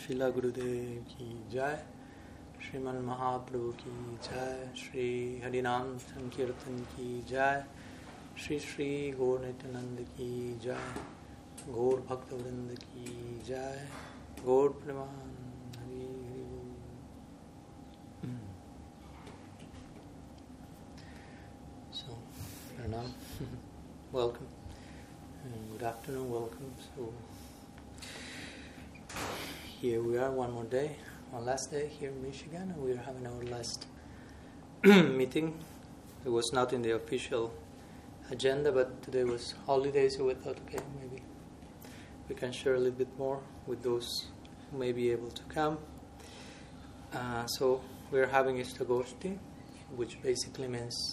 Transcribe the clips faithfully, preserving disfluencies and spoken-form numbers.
Srila Gurudev ki Jai, Sriman Mahaprabhu ki Jai, Shri Harinam Sankirtan ki Jai, Shri Shri Gaur Nityananda ki Jai, Gaur Bhaktavrinda ki Jai, Gaur Preman Hari Hari Bol. So, Harinam, welcome. And good afternoon, welcome. So, here we are, one more day, one last day here in Michigan, and we are having our last meeting. It was not in the official agenda, but today was holiday, so we thought, okay, maybe we can share a little bit more with those who may be able to come. Uh, so we are having Ishtagoshti, which basically means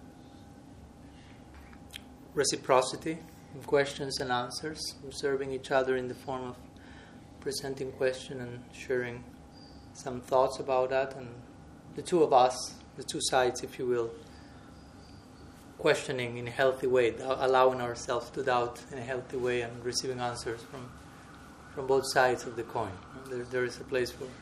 reciprocity, questions and answers, observing each other in the form of presenting question and sharing some thoughts about that, and the two of us, the two sides, if you will, questioning in a healthy way, allowing ourselves to doubt in a healthy way, and receiving answers from from both sides of the coin. There, there is a place for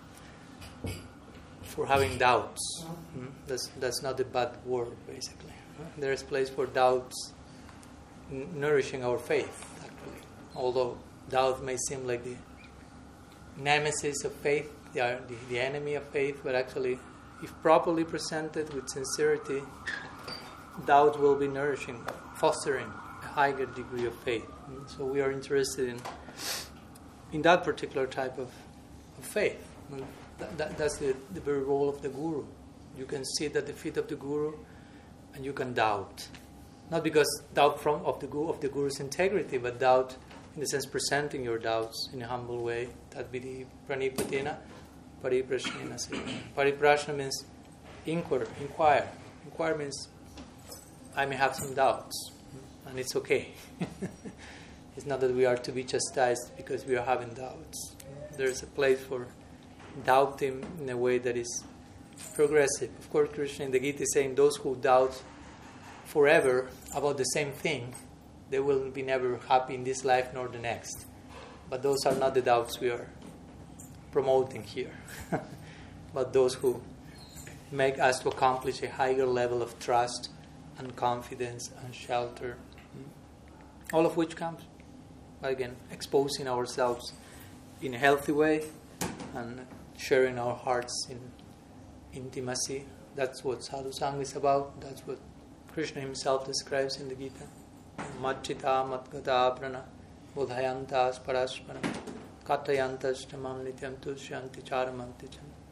for having doubts. Mm? That's that's not a bad word, basically. There is a place for doubts n- nourishing our faith, actually. Although doubt may seem like the nemesis of faith, the, the, the enemy of faith, but actually, if properly presented with sincerity, doubt will be nourishing, fostering a higher degree of faith. And so we are interested in in that particular type of, of faith. And that, that, that's the, the very role of the guru. You can sit at the feet of the guru, and you can doubt, not because doubt from of the guru of the guru's integrity, but doubt in the sense presenting your doubts in a humble way. That be the pranipatina, pariprashnena. Pariprashna means inquire, inquire. Inquire means I may have some doubts, and it's okay. It's not that we are to be chastised because we are having doubts. There's a place for doubting in a way that is progressive. Of course, Krishna in the Gita is saying those who doubt forever about the same thing, they will be never happy in this life nor the next. But those are not the doubts we are promoting here. But those who make us to accomplish a higher level of trust and confidence and shelter. All of which comes, again, exposing ourselves in a healthy way and sharing our hearts in intimacy. That's what Sadhu Sangha is about. That's what Krishna himself describes in the Gita. Machita matgata prana bodhayantas parasparam katayantas tamam nityam tushyanti charamanti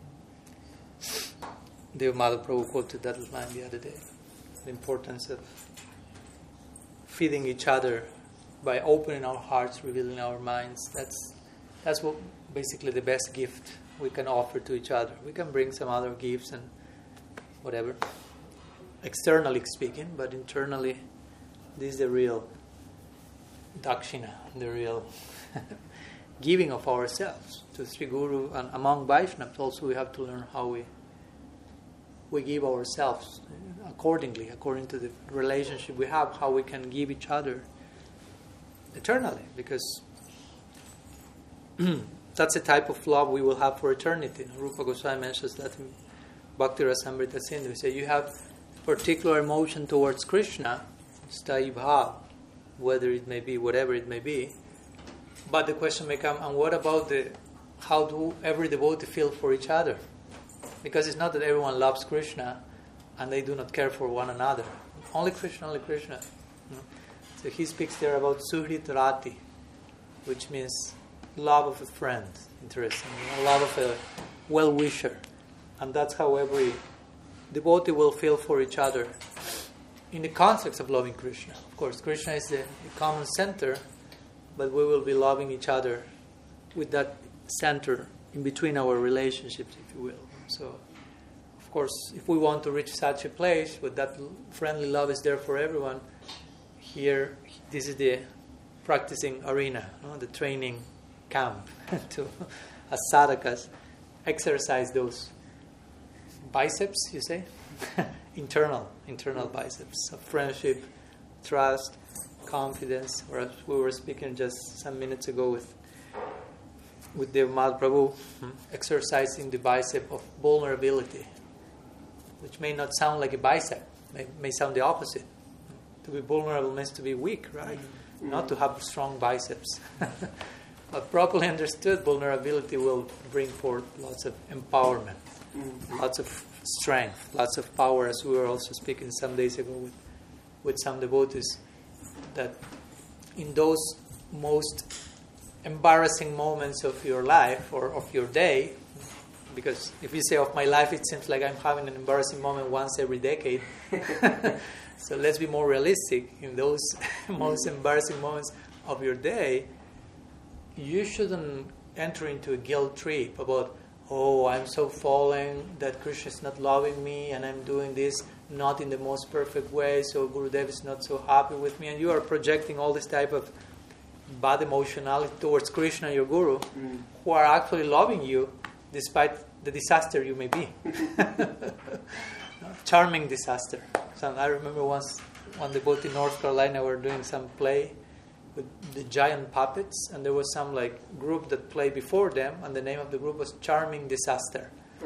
cham. Deva Madhava Prabhu quoted that line the other day. The importance of feeding each other by opening our hearts, revealing our minds. That's that's what basically the best gift we can offer to each other. We can bring some other gifts and whatever, externally speaking, but internally, this is the real dakshina, the real giving of ourselves to Sri Guru. And among Vaishnavas also we have to learn how we we give ourselves accordingly, according to the relationship we have, how we can give each other eternally, because that's the type of love we will have for eternity. Rupa Goswami mentions that in Bhakti Rasamrita Sindhu. He said, you have particular emotion towards Krishna, Sthai Bhav, whether it may be, whatever it may be. But the question may come, and what about the how do every devotee feel for each other? Because it's not that everyone loves Krishna and they do not care for one another. Only Krishna, only Krishna. So he speaks there about Suhrit Rati, which means love of a friend. Interesting. Love of a well-wisher. And that's how every devotee will feel for each other in the context of loving Krishna. Of course, Krishna is the, the common center, but we will be loving each other with that center in between our relationships, if you will. So, of course, if we want to reach such a place where that friendly love is there for everyone, here, this is the practicing arena, no? The training camp to, as sadhakas, exercise those biceps, you say? internal, internal biceps of friendship, trust, confidence, or as we were speaking just some minutes ago with with Dev Mahaprabhu exercising the bicep of vulnerability, which may not sound like a bicep, may, may sound the opposite. To be vulnerable means to be weak, right? Mm-hmm. Not to have strong biceps. But properly understood, vulnerability will bring forth lots of empowerment, mm-hmm. lots of strength, lots of power, as we were also speaking some days ago with, with some devotees, that in those most embarrassing moments of your life or of your day, because if you say of my life, it seems like I'm having an embarrassing moment once every decade. So let's be more realistic. In those most embarrassing moments of your day, you shouldn't enter into a guilt trip about, oh, I'm so fallen that Krishna is not loving me and I'm doing this not in the most perfect way, so Gurudev is not so happy with me. And you are projecting all this type of bad emotionality towards Krishna, your Guru, mm. who are actually loving you despite the disaster you may be. Charming disaster. So I remember once one devotee in North Carolina were doing some play with the giant puppets, and there was some like group that played before them, and the name of the group was Charming Disaster.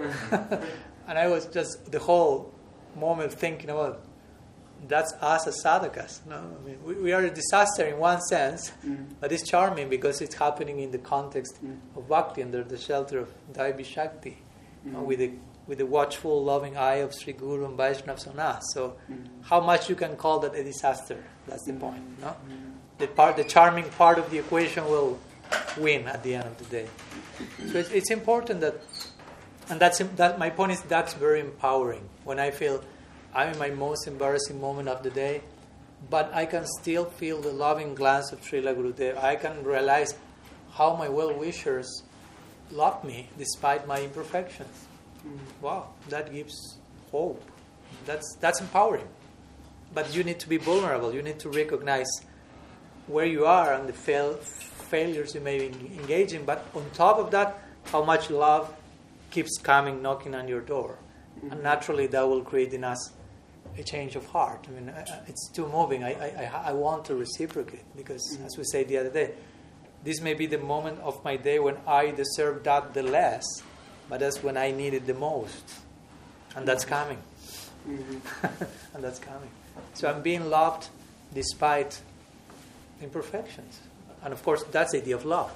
And I was just the whole moment thinking about, that's us as sadhakas. No, I mean we, we are a disaster in one sense, mm. but it's charming because it's happening in the context mm. of bhakti, under the shelter of Daivi Shakti, mm. you know, with the with the watchful, loving eye of Sri Guru and Vaishnavas on us. So, mm. how much you can call that a disaster? That's the point. No, mm. the part, the charming part of the equation will win at the end of the day. So it's, it's important that, and that's that. My point is that's very empowering when I feel I'm in my most embarrassing moment of the day, but I can still feel the loving glance of Srila Gurudev. I can realize how my well-wishers love me despite my imperfections. Mm. Wow, that gives hope. That's that's empowering. But you need to be vulnerable. You need to recognize where you are and the fail, failures you may be engaging. But on top of that, how much love keeps coming, knocking on your door. Mm-hmm. And naturally that will create in us a change of heart. I mean, it's too moving. I, I, I want to reciprocate because, mm-hmm. as we said the other day, this may be the moment of my day when I deserve that the less, but that's when I need it the most. And that's coming. Mm-hmm. And that's coming. So I'm being loved despite imperfections. And of course, that's the idea of love.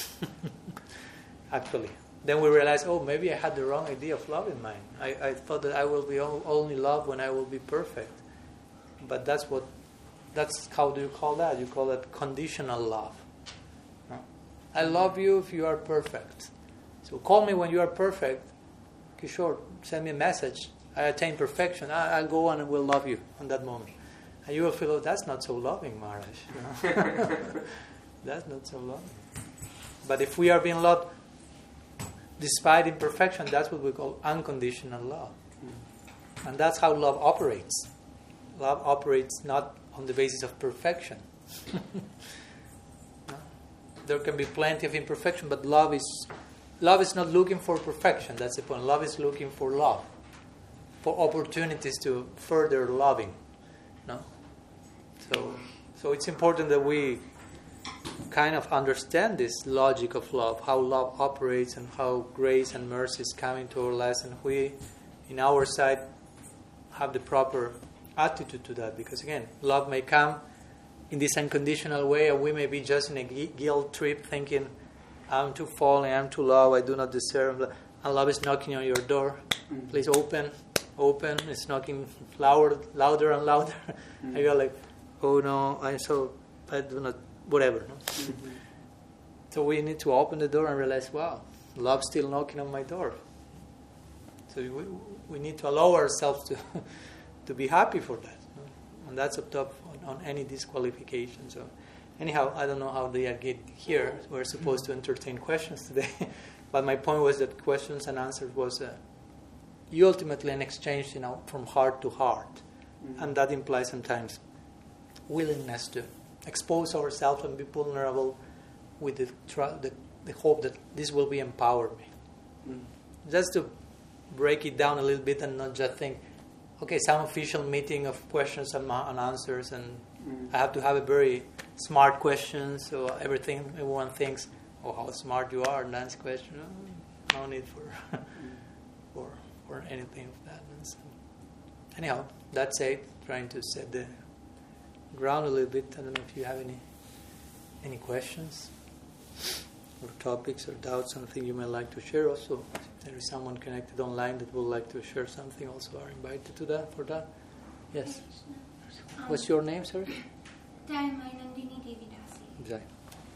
Actually. Then we realize, oh, maybe I had the wrong idea of love in mind. I, I thought that I will be only loved when I will be perfect. But that's what, that's how do you call that? You call it conditional love. No? I love you if you are perfect. So call me when you are perfect. Kishore, send me a message. I attain perfection. I, I'll go on and will love you on that moment. And you will feel, oh, that's not so loving, Maharaj. You know? That's not so loving. But if we are being loved despite imperfection, that's what we call unconditional love. Mm. And that's how love operates. Love operates not on the basis of perfection. No? There can be plenty of imperfection, but love is love is not looking for perfection. That's the point. Love is looking for love, for opportunities to further loving. No? So, so it's important that we kind of understand this logic of love, how love operates and how grace and mercy is coming to our lives, and we, in our side, have the proper attitude to that. Because again, love may come in this unconditional way, and we may be just in a guilt trip thinking, I'm too fallen, I'm too low, I do not deserve. And love is knocking on your door. Mm. Please open, open. It's knocking louder, louder and louder. Mm. And you're like, oh no, I'm so, I do not, whatever. No? Mm-hmm. So we need to open the door and realize, wow, love's still knocking on my door. So we, we need to allow ourselves to to be happy for that. No? And that's up top on, on any disqualification. So anyhow, I don't know how they get here. We're supposed to entertain questions today. But my point was that questions and answers was uh, ultimately an exchange, you know, from heart to heart. Mm-hmm. And that implies sometimes willingness to expose ourselves and be vulnerable with the, the, the hope that this will be empower me. Mm. Just to break it down a little bit and not just think, okay, some official meeting of questions and, and answers, and mm. I have to have a very smart question, so everything everyone thinks or how smart you are, that's question. No, no need for for for anything of that. So, anyhow, that's it. Trying to set the ground a little bit. I don't know if you have any any questions or topics or doubts, something you may like to share. Also, if there is someone connected online that would like to share something, also are invited to that for that. Yes. Um, What's your name, sorry? Nandini Devidasi. Exactly.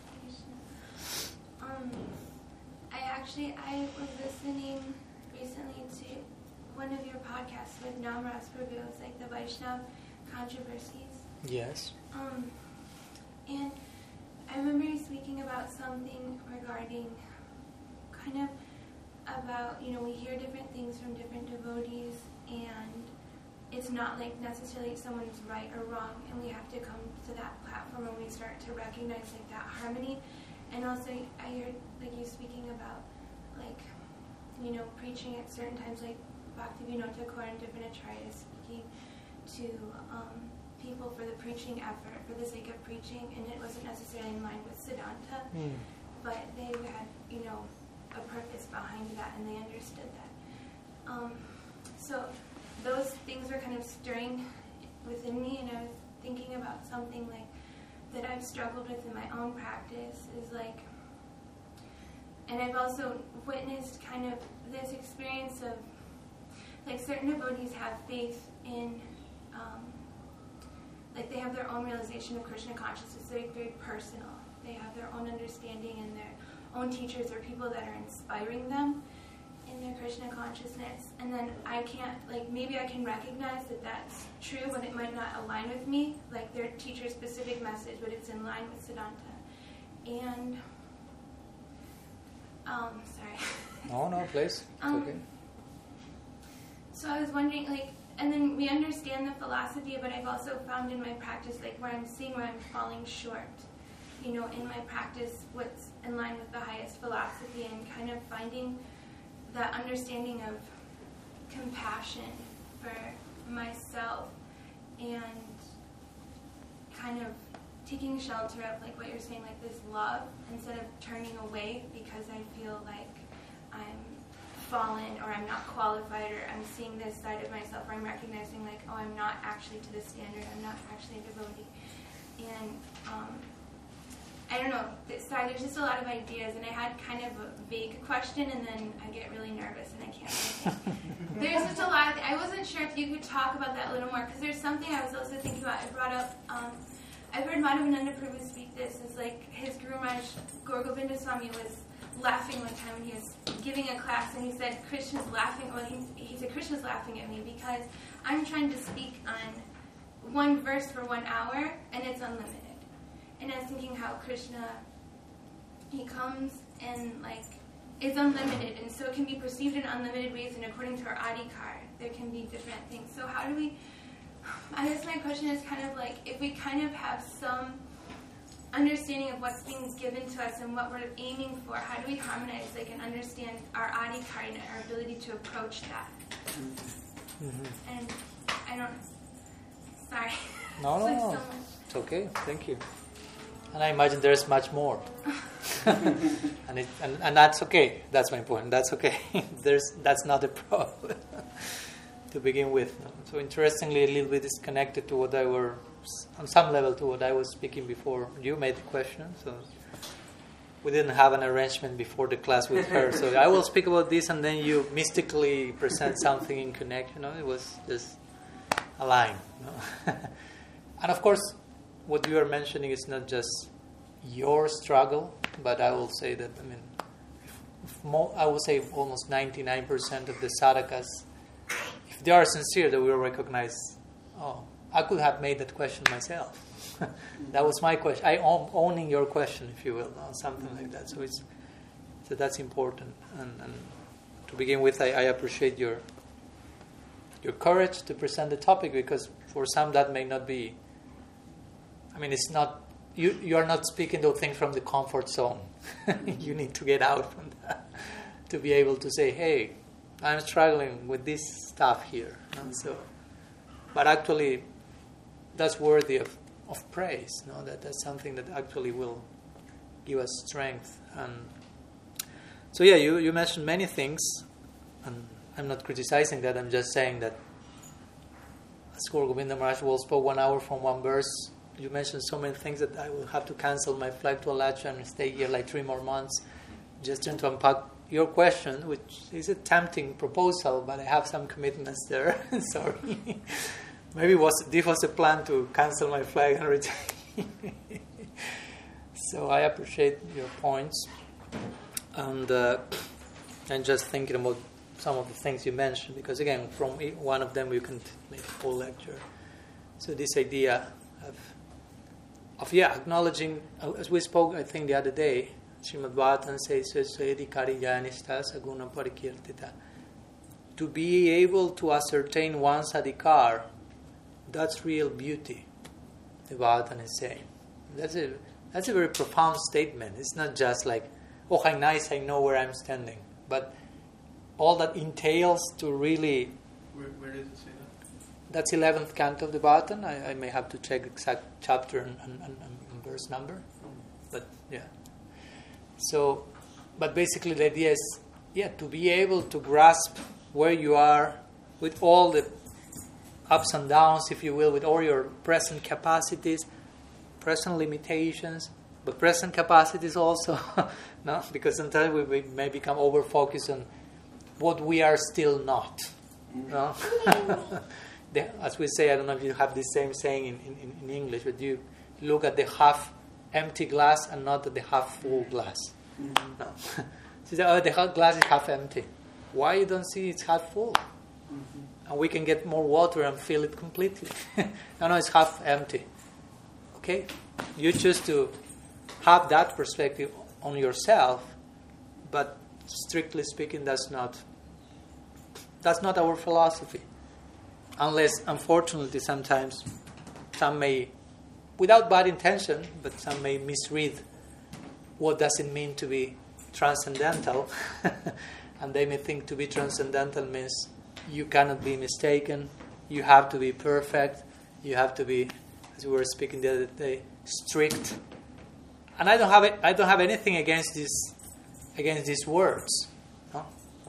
Um, I actually I was listening recently to one of your podcasts with Namras Prabhu. It was like the Vaishnav controversies. Yes. Um, and I remember you speaking about something regarding kind of about, you know, we hear different things from different devotees, and it's not like necessarily someone's right or wrong, and we have to come to that platform when we start to recognize like that harmony. And also I heard like you speaking about like, you know, preaching at certain times, like Bhaktivinoda Thakur and different acharyas speaking to um, people for the preaching effort, for the sake of preaching, and it wasn't necessarily in line with Siddhanta, mm. but they had, you know, a purpose behind that, and they understood that. Um, so those things were kind of stirring within me, and I was thinking about something like that I've struggled with in my own practice is like, and I've also witnessed kind of this experience of like certain devotees have faith in um, like they have their own realization of Krishna consciousness. It's very, very personal. They have their own understanding, and their own teachers or people that are inspiring them in their Krishna consciousness. And then I can't, like, maybe I can recognize that that's true when it might not align with me, like their teacher's specific message, but it's in line with Siddhanta. And, um, sorry. No, no, please. It's um, okay. So I was wondering, like, and then we understand the philosophy, but I've also found in my practice, like, where I'm seeing where I'm falling short. You know, in my practice, what's in line with the highest philosophy, and kind of finding that understanding of compassion for myself, and kind of taking shelter of, like, what you're saying, like, this love, instead of turning away because I feel like I'm fallen, or I'm not qualified, or I'm seeing this side of myself, or I'm recognizing like, oh, I'm not actually to the standard, I'm not actually a devotee. And um, I don't know, sorry, there's just a lot of ideas, and I had kind of a vague question, and then I get really nervous and I can't really think. There's just a lot of, I wasn't sure if you could talk about that a little more, because there's something I was also thinking about. I brought up, um, I've heard Madhavananda Prabhu speak this, is like his Guru Maharaj, Gaur Govinda Swami, was laughing one time when he was giving a class, and he said, Krishna's laughing, well, he, he said, Krishna's laughing at me because I'm trying to speak on one verse for one hour, and it's unlimited. And I was thinking how Krishna, he comes and, like, is unlimited, and so it can be perceived in unlimited ways, and according to our adhikar, there can be different things. So how do we, I guess my question is kind of like, if we kind of have some understanding of what's being given to us and what we're aiming for, how do we harmonize, like, and understand our adhikar and our ability to approach that? Mm-hmm. And I don't, sorry. No, no, no. It's okay. Thank you. And I imagine there's much more. and, it, and and that's okay. That's my point. That's okay. there's That's not a problem to begin with. So interestingly, a little bit is connected to what I were, on some level, to what I was speaking before. You made the question, so we didn't have an arrangement before the class with her. So I will speak about this, and then you mystically present something in connection. You know, it was just a line. You know? And of course, what you are mentioning is not just your struggle, but I will say that, I mean, if, if mo- I will say almost ninety-nine percent of the sadhakas, if they are sincere, they will recognize, oh, I could have made that question myself. That was my question. I own, owning your question, if you will, or something like that. So it's so that's important. And, and to begin with, I, I appreciate your your courage to present the topic, because for some that may not be. I mean, it's not, you you are not speaking those things from the comfort zone. You need to get out from that to be able to say, hey, I'm struggling with this stuff here. You know? So, but actually, that's worthy of, of praise. You know? That that's something that actually will give us strength. And so yeah, you, you mentioned many things, and I'm not criticizing that, I'm just saying that as Gaura Govinda Maharaj will spoke one hour from one verse, you mentioned so many things that I will have to cancel my flight to Alachua and stay here like three more months just trying to unpack your question, which is a tempting proposal, but I have some commitments there. Sorry. Maybe was this was a plan to cancel my flight and return. So I appreciate your points. And uh, I'm just thinking about some of the things you mentioned, because again, from one of them you can make a whole lecture. So this idea of, of yeah, acknowledging, as we spoke, I think the other day, Srimad Bhagavatam says, to be able to ascertain one's adhikar, that's real beauty, the Bhagavatam is saying. That's a, that's a very profound statement. It's not just like, oh, how nice, I know where I'm standing. But all that entails to really... Where, where does it say that? That's eleventh canto of the Bhagavatam. I, I may have to check exact chapter and, and, and, and verse number. But, yeah. So, but basically the idea is, yeah, to be able to grasp where you are with all the ups and downs, if you will, with all your present capacities, present limitations, but present capacities also, no? Because sometimes we, we may become over-focused on what we are still not. No? the, as we say, I don't know if you have the same saying in, in, in English, but you look at the half empty glass and not at the half full glass. Mm-hmm. No. So you say, oh, the glass is half empty. Why you don't see it's half full? Mm-hmm. And we can get more water and fill it completely. No, no, it's half empty. Okay? You choose to have that perspective on yourself, but strictly speaking, that's not that's not our philosophy. Unless, unfortunately, sometimes some may, without bad intention, but some may misread what does it mean to be transcendental, and they may think to be transcendental means you cannot be mistaken, you have to be perfect, you have to be, as we were speaking the other day, strict. And I don't have it, I don't have anything against this against these words. No?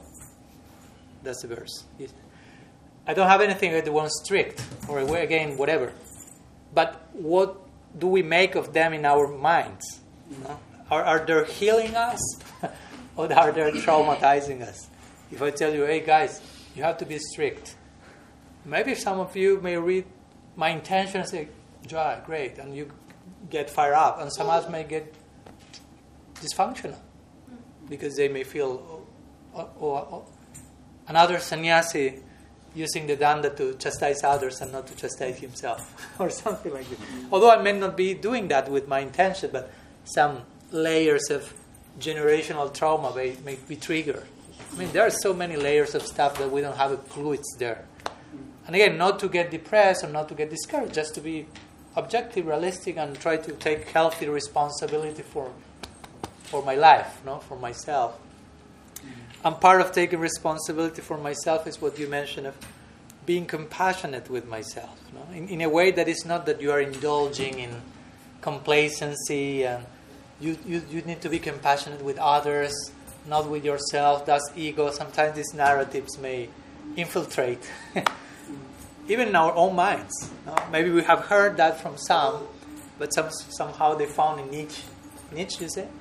That's the verse. I don't have anything against the one strict, or again, whatever. But what do we make of them in our minds? No? Are, are they healing us, or are they traumatizing us? If I tell you, hey guys, you have to be strict. Maybe some of you may read my intention and say, Joy, great, and you get fired up, and some others may get dysfunctional because they may feel oh, oh, oh. Another sannyasi using the danda to chastise others and not to chastise himself or something like that. Although I may not be doing that with my intention, but some layers of generational trauma may, may be triggered. I mean, there are so many layers of stuff that we don't have a clue it's there. And again, not to get depressed or not to get discouraged, just to be objective, realistic, and try to take healthy responsibility for for my life, no, for myself. Mm-hmm. And part of taking responsibility for myself is what you mentioned of being compassionate with myself, no? in, in a way that is not that you are indulging in complacency, and you, you, you need to be compassionate with others, not with yourself. That's ego. Sometimes these narratives may infiltrate even in our own minds. No? Maybe we have heard that from some, but some, somehow they found a niche. Niche, you say?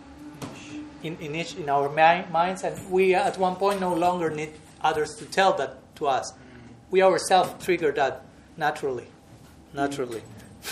In, in niche in our mi- minds, and we at one point no longer need others to tell that to us. We ourselves trigger that naturally. Naturally.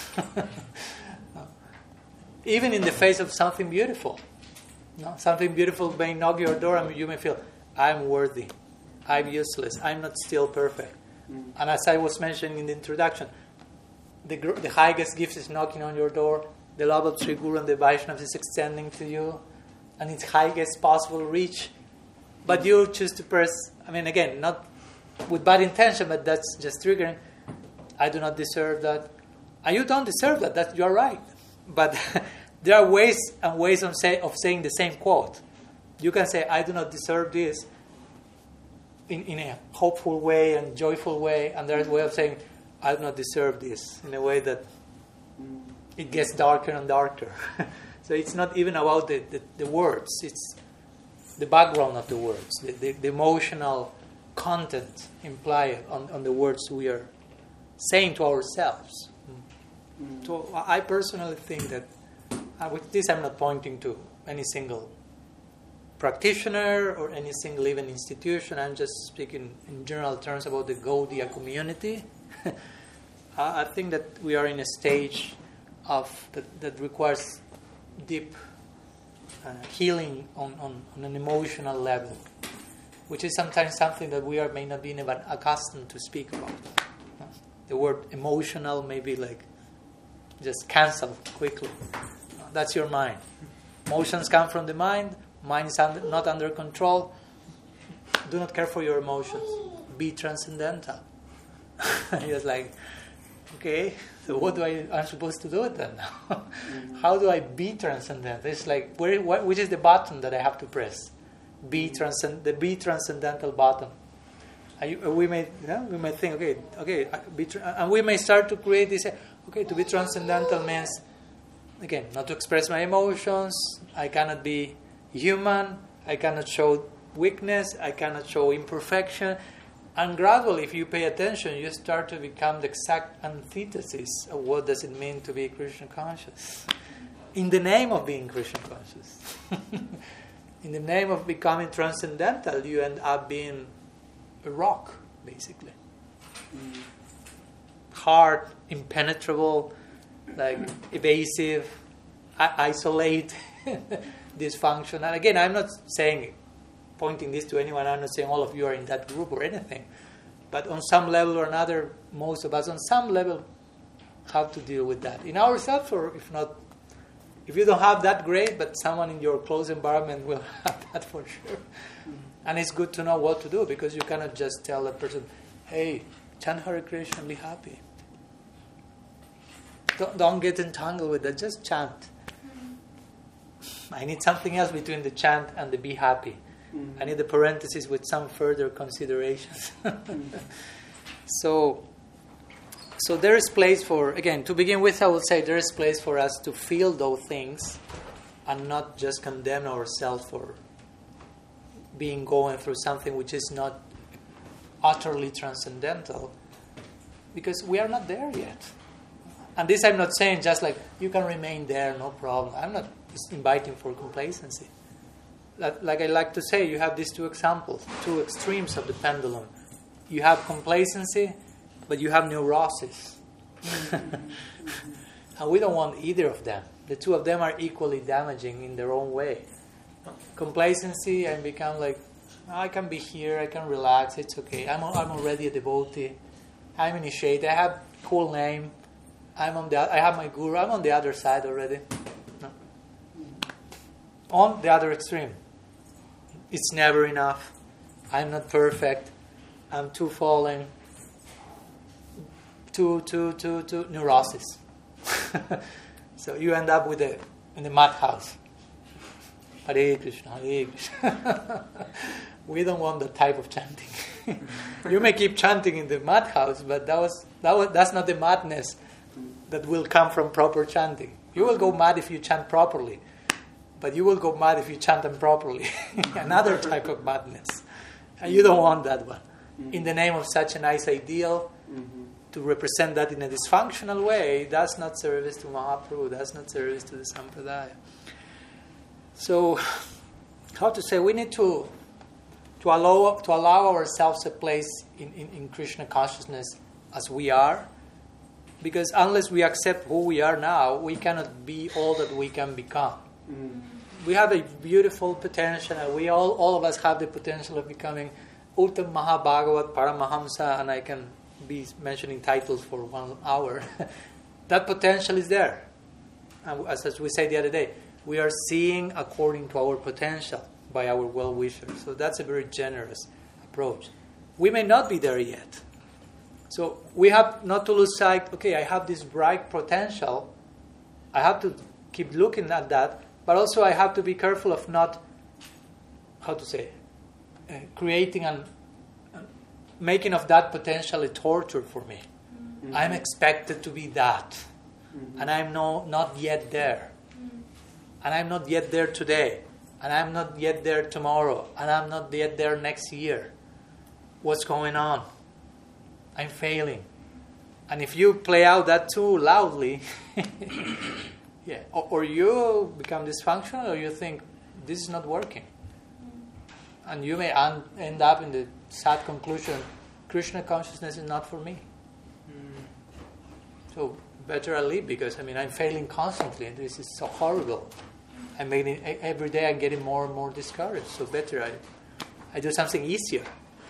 Even in the face of something beautiful. No? Something beautiful may knock your door and you may feel, I'm worthy. I'm useless. I'm not still perfect. And as I was mentioning in the introduction, the, the highest gift is knocking on your door. The love of Sri Guru and the Vaishnavas is extending to you, and its highest possible reach. But you choose to press, I mean, again, not with bad intention, but that's just triggering. I do not deserve that. And you don't deserve that. That you're right. But there are ways and ways of, say, of saying the same quote. You can say, I do not deserve this, In, in a hopeful way and joyful way, and there's a way of saying, I do not deserve this, in a way that it gets darker and darker. So it's not even about the, the, the words, it's the background of the words, the, the, the emotional content implied on, on the words we are saying to ourselves. Mm. So I personally think that, uh, with this I'm not pointing to any single practitioner or any single even institution, I'm just speaking in general terms about the Gaudiya community. I think that we are in a stage of that, that requires deep uh, healing on, on, on an emotional level, which is sometimes something that we are may not be even accustomed to speak about. The word emotional may be like just cancelled quickly. That's your mind. Emotions come from the mind. Mind is under, not under control. Do not care for your emotions. Be transcendental. It's like, okay, so what do I? I'm supposed to do it then? How do I be transcendental? It's like, where, what, which is the button that I have to press? Be transcend the be transcendental button. You, we may yeah, we may think, okay, okay, be tra- and we may start to create this. Okay, to be transcendental means, again, not to express my emotions. I cannot be human. I cannot show weakness. I cannot show imperfection. And gradually, if you pay attention, you start to become the exact antithesis of what does it mean to be Krishna conscious. In the name of being Krishna conscious. In the name of becoming transcendental, you end up being a rock, basically. Mm. Hard, impenetrable, like evasive, I- isolate, dysfunctional. And again, I'm not saying, pointing this to anyone, I'm not saying all of you are in that group or anything. But on some level or another, most of us on some level have to deal with that. In ourselves, or if not, if you don't have that, great, but someone in your close environment will have that for sure. Mm-hmm. And it's good to know what to do, because you cannot just tell a person, hey, chant Hare Krishna and be happy. Don't, don't get entangled with that, just chant. Mm-hmm. I need something else between the chant and the be happy. Mm-hmm. I need the parenthesis with some further considerations. Mm-hmm. So, so there is place for, again, to begin with, I would say there is place for us to feel those things and not just condemn ourselves for being going through something which is not utterly transcendental, because we are not there yet. And this I'm not saying just like, you can remain there, no problem. I'm not inviting for complacency. Like I like to say, you have these two examples, two extremes of the pendulum. You have complacency, but you have neurosis. And we don't want either of them. The two of them are equally damaging in their own way. Complacency, I become like, I can be here, I can relax, it's okay. I'm I'm already a devotee. I'm initiated. I have cool name. I'm on the. I have my guru. I'm on the other side already. No. On the other extreme, it's never enough. I'm not perfect. I'm too fallen. Too too too too neurosis. So you end up with a in the madhouse. Hare Krishna, Hare Krishna. We don't want that type of chanting. You may keep chanting in the madhouse, but that was that was that's not the madness that will come from proper chanting. You will go mad if you chant properly, but you will go mad if you chant improperly. Another type of madness, and you don't want that one. In the name of such a nice ideal, mm-hmm. to represent that in a dysfunctional way, that's not service to Mahaprabhu. That's not service to the Sampradaya. So, how to say, we need to to allow to allow ourselves a place in, in, in Krishna consciousness as we are, because unless we accept who we are now, we cannot be all that we can become. Mm. We have a beautiful potential, and we all all of us have the potential of becoming Uttam Mahabhagavat Paramahamsa, and I can be mentioning titles for one hour. That potential is there, and as, as we said the other day, we are seeing according to our potential by our well-wishers. So that's a very generous approach. We may not be there yet. So we have not to lose sight, okay, I have this bright potential. I have to keep looking at that, but also I have to be careful of not, how to say, uh, creating and uh, making of that potential a torture for me. Mm-hmm. I'm expected to be that, mm-hmm. and I'm no, not yet there. and I'm not yet there today, and I'm not yet there tomorrow, and I'm not yet there next year. What's going on? I'm failing. And if you play out that too loudly, yeah, or, or you become dysfunctional, or you think this is not working, and you may un- end up in the sad conclusion: Krishna consciousness is not for me. Mm. So better I leave, because I mean I'm failing constantly, and this is so horrible. I'm making every day I'm getting more and more discouraged. So better I, I do something easier.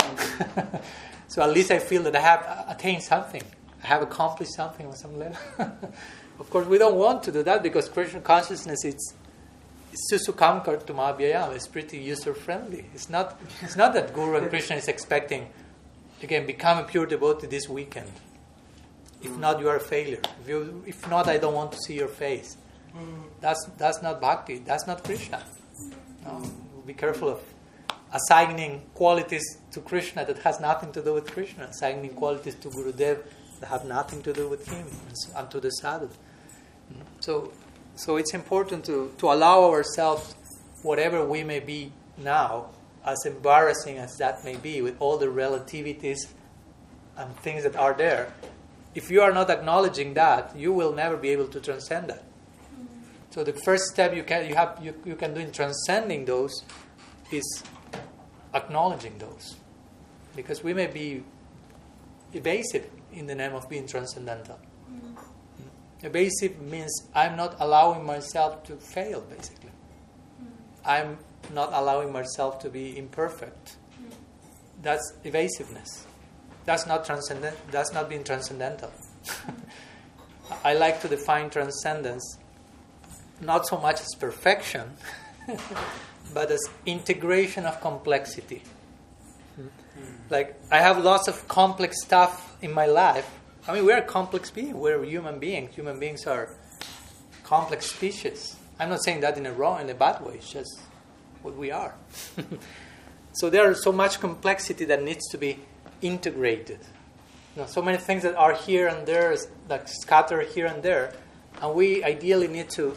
So at least I feel that I have attained something. I have accomplished something on some level. Of course, we don't want to do that, because Krishna consciousness is Susukamkar to Mahabhyayam. It's pretty user-friendly. It's not It's not that Guru and Krishna is expecting, again, become a pure devotee this weekend. If not, you are a failure. If, you, if not, I don't want to see your face. That's that's not bhakti. That's not Krishna. No, be careful of assigning qualities to Krishna that has nothing to do with Krishna. Assigning qualities to Gurudev that have nothing to do with him and to the sadhu. So, so it's important to, to allow ourselves, whatever we may be now, as embarrassing as that may be, with all the relativities and things that are there. If you are not acknowledging that, you will never be able to transcend that. So the first step you can you have you, you can do in transcending those is acknowledging those, because we may be evasive in the name of being transcendental. Mm. Evasive means I'm not allowing myself to fail. Basically, mm. I'm not allowing myself to be imperfect. Mm. That's evasiveness. That's not transcendent. That's not being transcendental. I like to define transcendence not so much as perfection, but as integration of complexity. Mm. Like, I have lots of complex stuff in my life. I mean, we're a complex being. We're human beings. Human beings are complex species. I'm not saying that in a wrong, in a bad way. It's just what we are. So there is so much complexity that needs to be integrated. You know, so many things that are here and there, like scattered here and there, and we ideally need to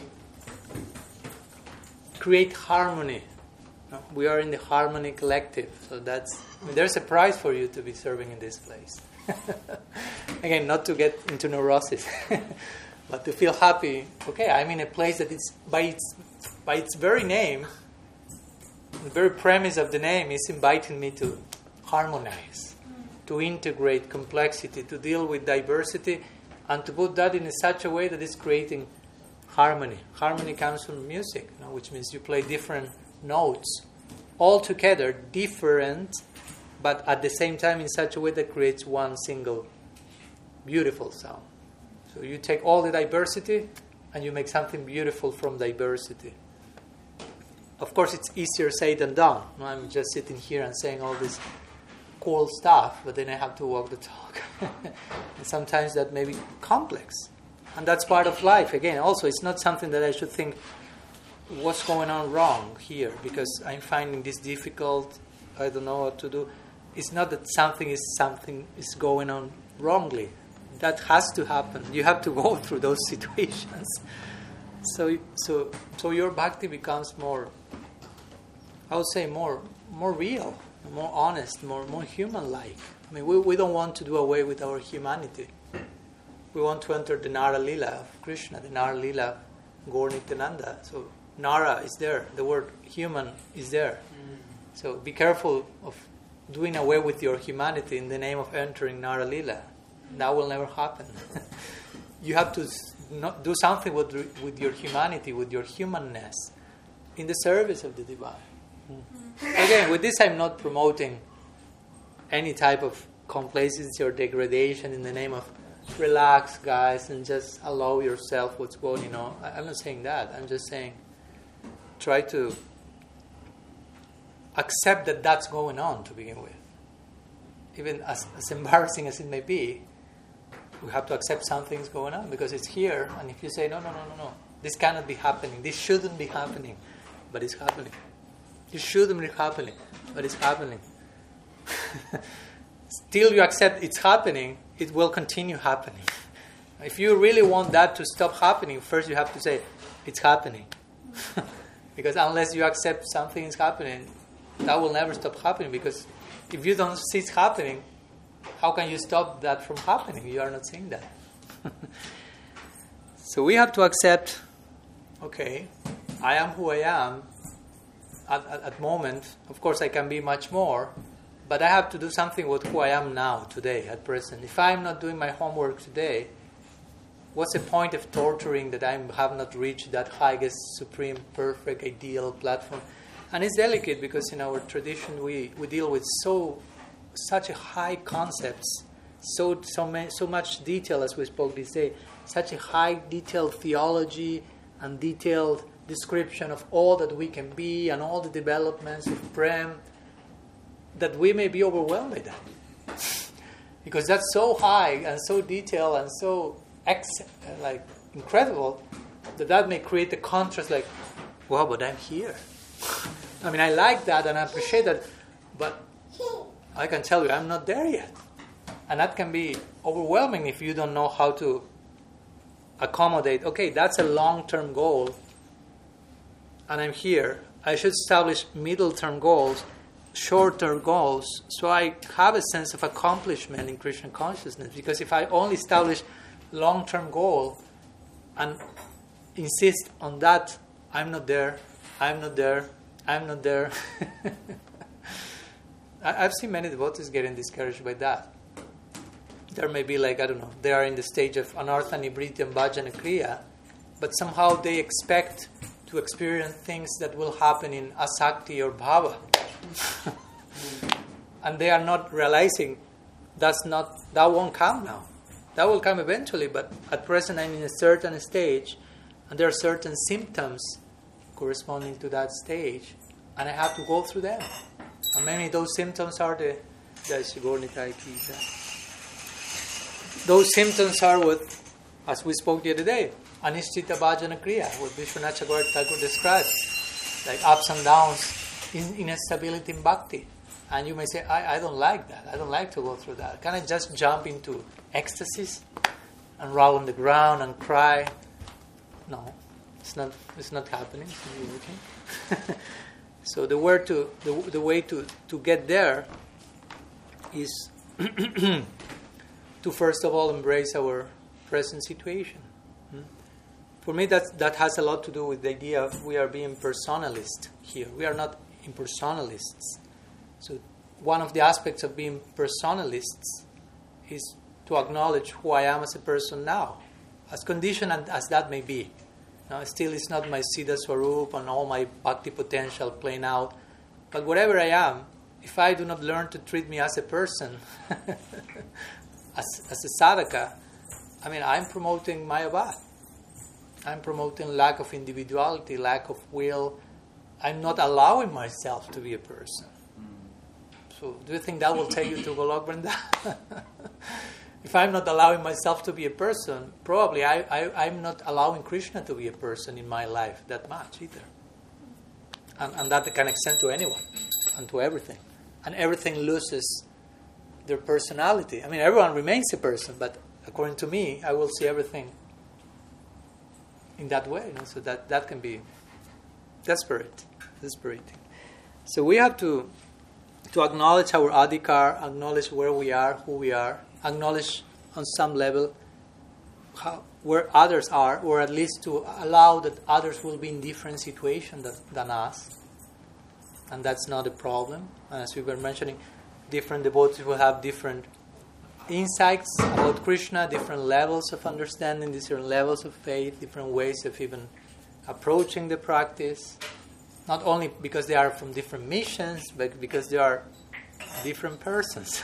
create harmony. No, we are in the harmony collective, so that's. I mean, there's a prize for you to be serving in this place. Again, not to get into neurosis, but to feel happy. Okay, I'm in a place that it's by its by its very name, the very premise of the name is inviting me to harmonize, to integrate complexity, to deal with diversity, and to put that in such a way that it's creating harmony. Harmony comes from music, you know, which means you play different notes, all together, different, but at the same time in such a way that creates one single beautiful sound. So you take all the diversity and you make something beautiful from diversity. Of course, it's easier said than done. No, I'm just sitting here and saying all this cool stuff, but then I have to walk the talk. And sometimes that may be complex. And that's part of life. Again, also, it's not something that I should think, what's going on wrong here? Because I'm finding this difficult, I don't know what to do. It's not that something is something is going on wrongly. That has to happen. You have to go through those situations. So, so, so your bhakti becomes more, I would say, more, more real, more honest, more, more human-like. I mean, we, we don't want to do away with our humanity. We want to enter the Nara Lila of Krishna, the Nara Lila of Gaur Nityananda. So Nara is there. The word human is there. Mm. So be careful of doing away with your humanity in the name of entering Nara Lila. That will never happen. You have to not do something with, with your humanity, with your humanness, in the service of the divine. Mm. Again, with this I'm not promoting any type of complacency or degradation in the name of relax, guys, and just allow yourself what's going on. I'm not saying that. I'm just saying try to accept that that's going on to begin with. Even as, as embarrassing as it may be, we have to accept something's going on because it's here. And if you say, no, no, no, no, no, this cannot be happening. This shouldn't be happening, but it's happening. It shouldn't be happening, but it's happening. Till you accept it's happening, it will continue happening. If you really want that to stop happening, first you have to say, it's happening. Because unless you accept something is happening, that will never stop happening. Because if you don't see it's happening, how can you stop that from happening? You are not seeing that. So we have to accept, okay, I am who I am at, at, at moment. Of course, I can be much more, but I have to do something with who I am now, today, at present. If I'm not doing my homework today, what's the point of torturing that I have not reached that highest, supreme, perfect, ideal platform? And it's delicate because in our tradition we, we deal with so such a high concepts, so so, many, so much detail, as we spoke this day, such a high detailed theology and detailed description of all that we can be and all the developments of Prem, that we may be overwhelmed by that. Because that's so high and so detailed and so ex- like incredible that that may create a contrast like, wow, but I'm here. I mean, I like that and I appreciate that, but I can tell you I'm not there yet. And that can be overwhelming if you don't know how to accommodate, okay, that's a long-term goal and I'm here. I should establish middle-term goals, short-term goals, so I have a sense of accomplishment in Krishna consciousness. Because if I only establish long-term goal and insist on that, I'm not there, I'm not there, I'm not there. I've seen many devotees getting discouraged by that. There may be like, I don't know, they are in the stage of anartha nibriti and bhajana kriya, but somehow they expect to experience things that will happen in asakti or bhava. And they are not realizing that's not, that won't come now. That will come eventually, but at present I'm in a certain stage and there are certain symptoms corresponding to that stage and I have to go through them. And many of those symptoms are the Those symptoms are what, as we spoke the other day, Anishtita Bhajana Kriya, what Vishwanath Chakravarti Thakur describes, like ups and downs, in, instability in bhakti. And you may say, I, I don't like that. I don't like to go through that. Can I just jump into ecstasies and roll on the ground and cry? No, it's not. It's not happening. It's not working. So the word to the, the way to, to get there is to first of all embrace our present situation. Hmm? For me, that that has a lot to do with the idea of we are being personalist here. We are not impersonalists. So one of the aspects of being personalists is to acknowledge who I am as a person now, as conditioned as that may be. Now, still, it's not my Siddha Swarup and all my bhakti potential playing out. But whatever I am, if I do not learn to treat me as a person, as, as a sadhaka, I mean, I'm promoting Mayavad. I'm promoting lack of individuality, lack of will. I'm not allowing myself to be a person. So, do you think that will take you to Golok Vrindavan? If I'm not allowing myself to be a person, probably I, I, I'm not allowing Krishna to be a person in my life that much either. And, and that can extend to anyone and to everything. And everything loses their personality. I mean, everyone remains a person, but according to me, I will see everything in that way. You know? So that, that can be desperate, desperating. So we have to to acknowledge our adhikar, acknowledge where we are, who we are, acknowledge on some level how, where others are, or at least to allow that others will be in different situations than, than us. And that's not a problem. As we were mentioning, different devotees will have different insights about Krishna, different levels of understanding, different levels of faith, different ways of even approaching the practice. Not only because they are from different missions, but because they are different persons.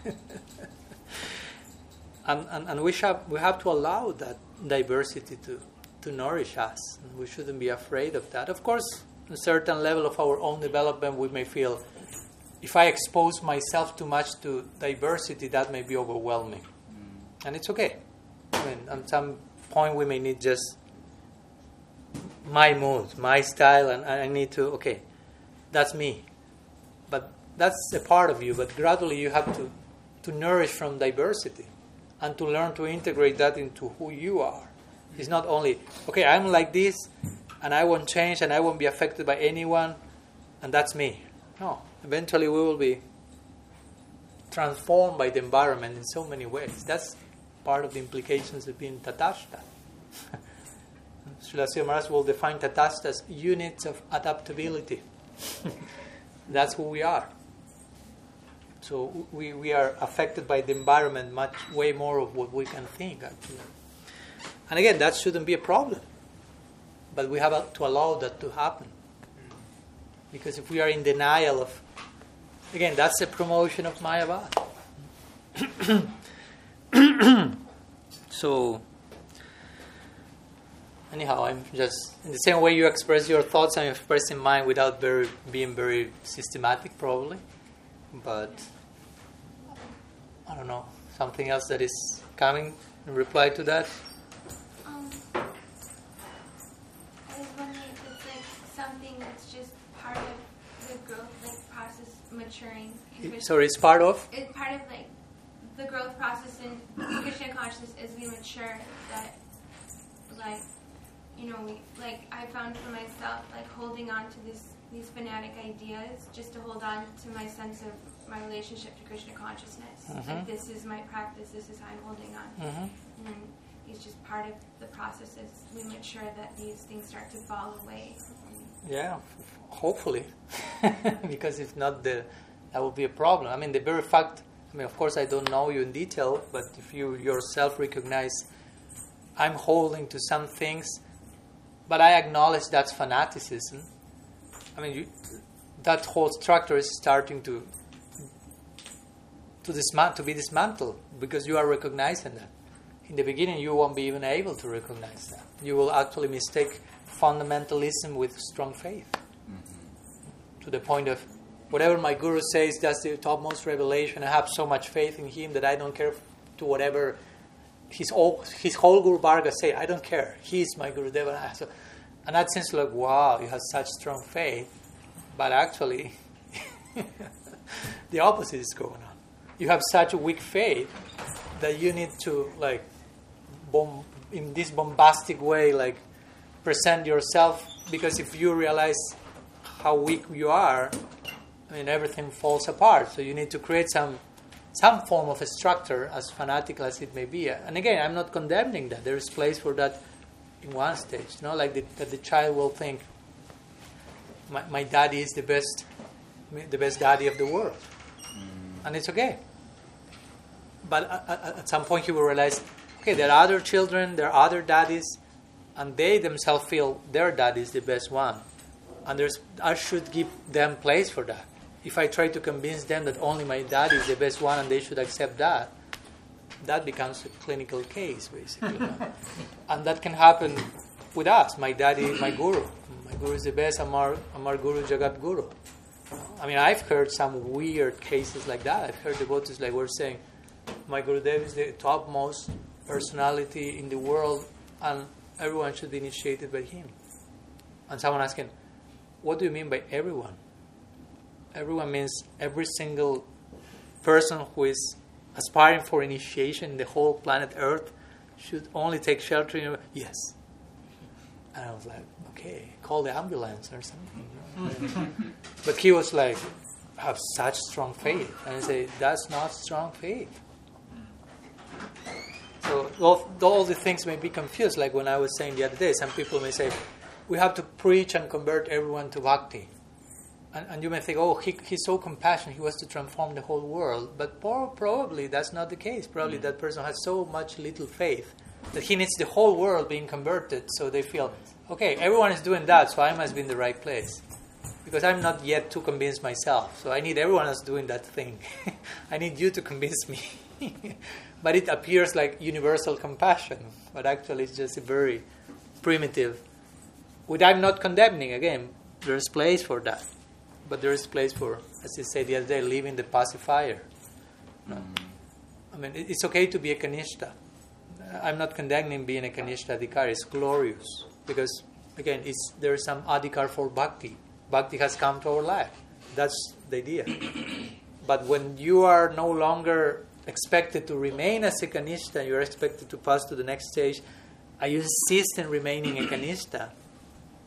and, and and we have we have to allow that diversity to, to nourish us. And we shouldn't be afraid of that. Of course, a certain level of our own development, we may feel, if I expose myself too much to diversity, that may be overwhelming. Mm. And it's okay. I mean, at some point we may need just my mood, my style, and I need to, okay, that's me. But that's a part of you, but gradually you have to, to nourish from diversity and to learn to integrate that into who you are. It's not only, okay, I'm like this, and I won't change, and I won't be affected by anyone, and that's me. No, eventually we will be transformed by the environment in so many ways. That's part of the implications of being Tatastha. Srila Sridhar Maharaj will define Tatastha as units of adaptability. That's who we are. So we, we are affected by the environment much, way more of what we can think, actually. And again, that shouldn't be a problem. But we have to allow that to happen. Because if we are in denial of, again, that's a promotion of Mayavad. So, anyhow, I'm just, in the same way you express your thoughts, I'm expressing mine without very, being very systematic, probably. But, I don't know, something else that is coming in reply to that? Um, I was wondering if it's like something that's just part of the growth, like process maturing. It, sorry, it's part of? It's part of like the growth process in Krishna consciousness as we mature. That, like, you know, we like I found for myself, like holding on to this these fanatic ideas, just to hold on to my sense of my relationship to Krishna consciousness. Mm-hmm. Like, this is my practice, this is how I'm holding on. Mm-hmm. And it's just part of the process as we mature that these things start to fall away. Yeah, hopefully. Because if not, the, that would be a problem. I mean, the very fact, I mean, of course I don't know you in detail, but if you yourself recognize, I'm holding to some things, but I acknowledge that's fanaticism. I mean, you, that whole structure is starting to to, dismant- to be dismantled because you are recognizing that. In the beginning, you won't be even able to recognize that. You will actually mistake fundamentalism with strong faith. Mm-hmm. To the point of, whatever my guru says, that's the topmost revelation. I have so much faith in him that I don't care to whatever his whole, his whole Guru Varga say. I don't care. He's my Guru Deva. So, and that seems like, wow, you have such strong faith. But actually, the opposite is going on. You have such a weak faith that you need to, like, bomb, in this bombastic way, like, present yourself. Because if you realize how weak you are, I mean, everything falls apart. So you need to create some some form of a structure, as fanatical as it may be. And again, I'm not condemning that. There is place for that in one stage. You know, like the, that the child will think, my, my daddy is the best, the best daddy of the world, mm. and it's okay. But at, at some point, he will realize, okay, there are other children, there are other daddies, and they themselves feel their daddy is the best one, and there's I should give them place for that. If I try to convince them that only my daddy is the best one and they should accept that, that becomes a clinical case, basically. And that can happen with us. My daddy, my guru. My guru is the best, Amar, Amar Guru, Jagat Guru. I mean, I've heard some weird cases like that. I've heard devotees like we're saying, my Gurudev is the topmost personality in the world and everyone should be initiated by him. And someone asking, what do you mean by everyone? Everyone means every single person who is aspiring for initiation in the whole planet Earth should only take shelter in... Yes. And I was like, okay, call the ambulance or something. But he was like, I have such strong faith. And I say, that's not strong faith. So all, all the things may be confused. Like when I was saying the other day, some people may say, we have to preach and convert everyone to bhakti. And, and you may think, oh, he, he's so compassionate, he wants to transform the whole world. But por- probably that's not the case. Probably mm-hmm. that person has so much little faith that he needs the whole world being converted. So they feel, okay, everyone is doing that, so I must be in the right place. Because I'm not yet too convinced myself. So I need everyone else doing that thing. I need you to convince me. But it appears like universal compassion. But actually it's just a very primitive, which I'm not condemning. Again, there's place for that. But there is place for, as you said the other day, leaving the pacifier. No? Mm. I mean, it's okay to be a kanishta. I'm not condemning being a kanishta adhikari. It's glorious. Because, again, it's, there is some adhikar for bhakti. Bhakti has come to our life. That's the idea. But when you are no longer expected to remain as a kanishta, you're expected to pass to the next stage, I insist in remaining a kanishta.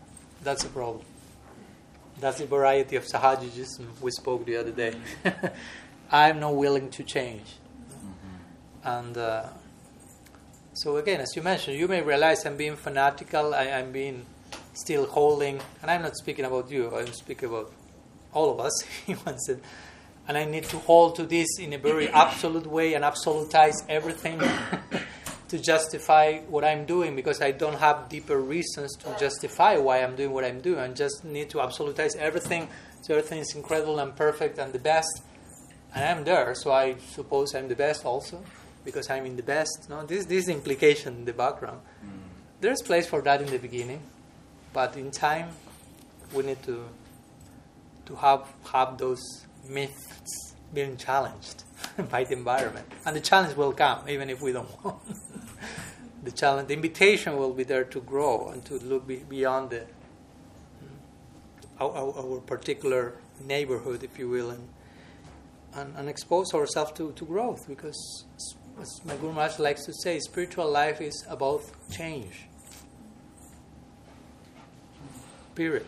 That's a problem. That's the variety of Sahajijism we spoke the other day. I'm not willing to change. Mm-hmm. And uh, so again, as you mentioned, you may realize I'm being fanatical, I, I'm being still holding, and I'm not speaking about you, I'm speaking about all of us. And I need to hold to this in a very absolute way and absolutize everything to justify what I'm doing, because I don't have deeper reasons to justify why I'm doing what I'm doing. I just need to absolutize everything, so everything is incredible and perfect and the best. And I'm there, so I suppose I'm the best also, because I'm in the best. No, this this implication in the background. Mm. There's place for that in the beginning, but in time, we need to to have have those myths being challenged by the environment, and the challenge will come even if we don't want. The challenge, the invitation will be there to grow and to look be, beyond the our, our, our particular neighborhood, if you will, and and, and expose ourselves to, to growth. Because, as my Guru Maharaj likes to say, spiritual life is about change. Period.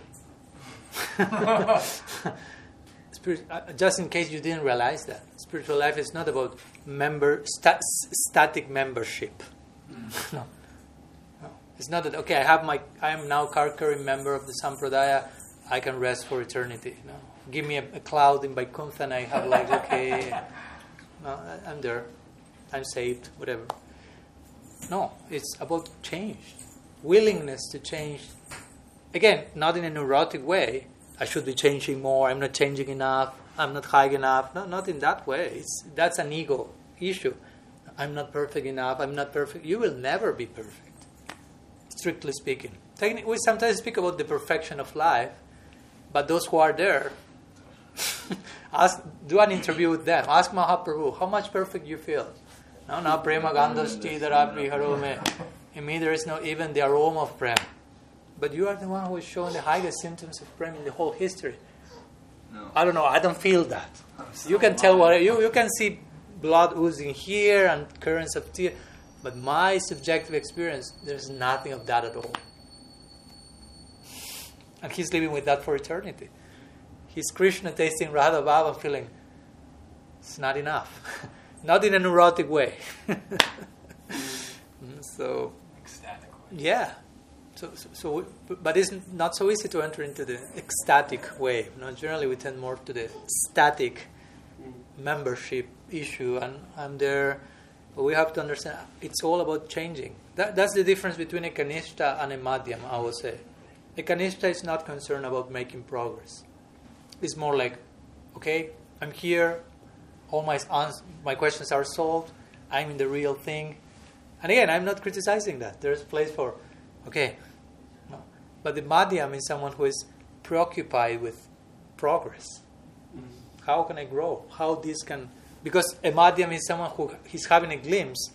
Spirit, uh, just in case you didn't realize that, spiritual life is not about member sta- static membership. Mm. no. no, it's not that. Okay, I have my. I am now Karkari member of the Sampradaya. I can rest for eternity. No, give me a, a cloud in Vaikuntha, and I have like okay. No, I'm there. I'm saved. Whatever. No, it's about change, willingness to change. Again, not in a neurotic way. I should be changing more. I'm not changing enough. I'm not high enough. No, not in that way. It's, that's an ego issue. I'm not perfect enough. I'm not perfect. You will never be perfect, strictly speaking. Technically, we sometimes speak about the perfection of life, but those who are there, ask, do an interview with them. Ask Mahaprabhu, how much perfect you feel? No, no, prema gandhasti darapi harome. In me there is not even the aroma of prema. But you are the one who is showing the highest symptoms of prema in the whole history. No. I don't know, I don't feel that. So you can tell what you you can see blood oozing here and currents of tears, but my subjective experience, there's nothing of that at all. And he's living with that for eternity. He's Krishna tasting Radha Bhava, feeling it's not enough. Not in a neurotic way. So ecstatic way. Yeah. So, so, so, but it's not so easy to enter into the ecstatic way. You know, generally, we tend more to the static membership issue, and I'm there. But we have to understand it's all about changing. That, that's the difference between a kanishta and a madhyam, I would say. A kanishta is not concerned about making progress. It's more like, okay, I'm here. All my ans- my questions are solved. I'm in the real thing. And again, I'm not criticizing that. There's place for. Okay, no. But the madhyam is someone who is preoccupied with progress. Mm-hmm. How can I grow? How this can... Because a madhyam is someone who is having a glimpse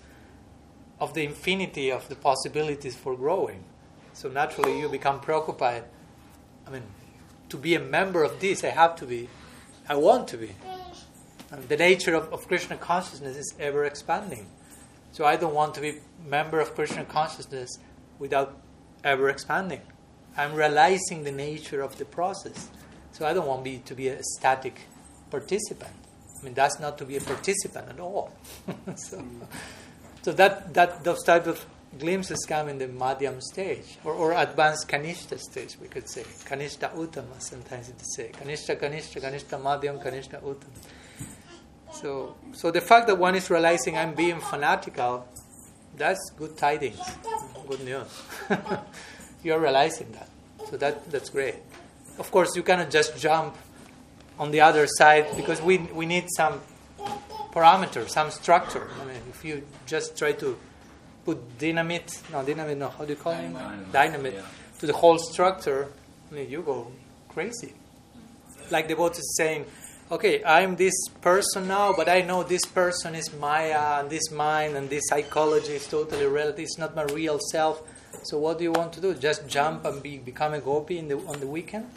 of the infinity of the possibilities for growing. So naturally you become preoccupied. I mean, to be a member of this, I have to be. I want to be. And the nature of, of Krishna consciousness is ever expanding. So I don't want to be a member of Krishna consciousness without ever expanding. I'm realizing the nature of the process. So I don't want me to be a static participant. I mean, that's not to be a participant at all. so so that, that those type of glimpses come in the madhyam stage, or, or advanced kanishta stage, we could say. Kanishta uttama, sometimes it is say. Kanishta, kanishta, kanishta madhyam, kanishta uttama. So, so the fact that one is realizing I'm being fanatical, that's good tidings. Good news. You're realizing that. So that that's great. Of course, you cannot just jump on the other side because we we need some parameter, some structure. I mean, if you just try to put dynamite, no, dynamite, no, how do you call it? Dynamite, dynamite yeah. to the whole structure, I mean, you go crazy. Like the devotee is saying, okay, I'm this person now, but I know this person is Maya, and this mind, and this psychology is totally relative. It's not my real self. So what do you want to do? Just jump and be become a gopi in the, on the weekend?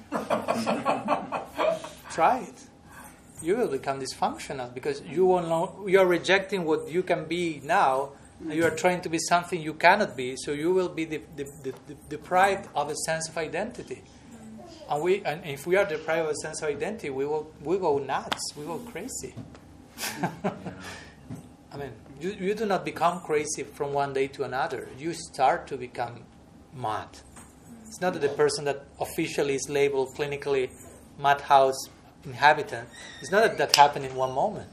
Try it. You will become dysfunctional because you will know, you are rejecting what you can be now You are trying to be something you cannot be, so you will be de- de- de- de- deprived of a sense of identity. And we, and if we are deprived of a sense of identity, we will we go nuts, we go crazy. I mean, you, you do not become crazy from one day to another. You start to become mad. It's not that the person that officially is labeled clinically madhouse inhabitant, it's not that that happened in one moment.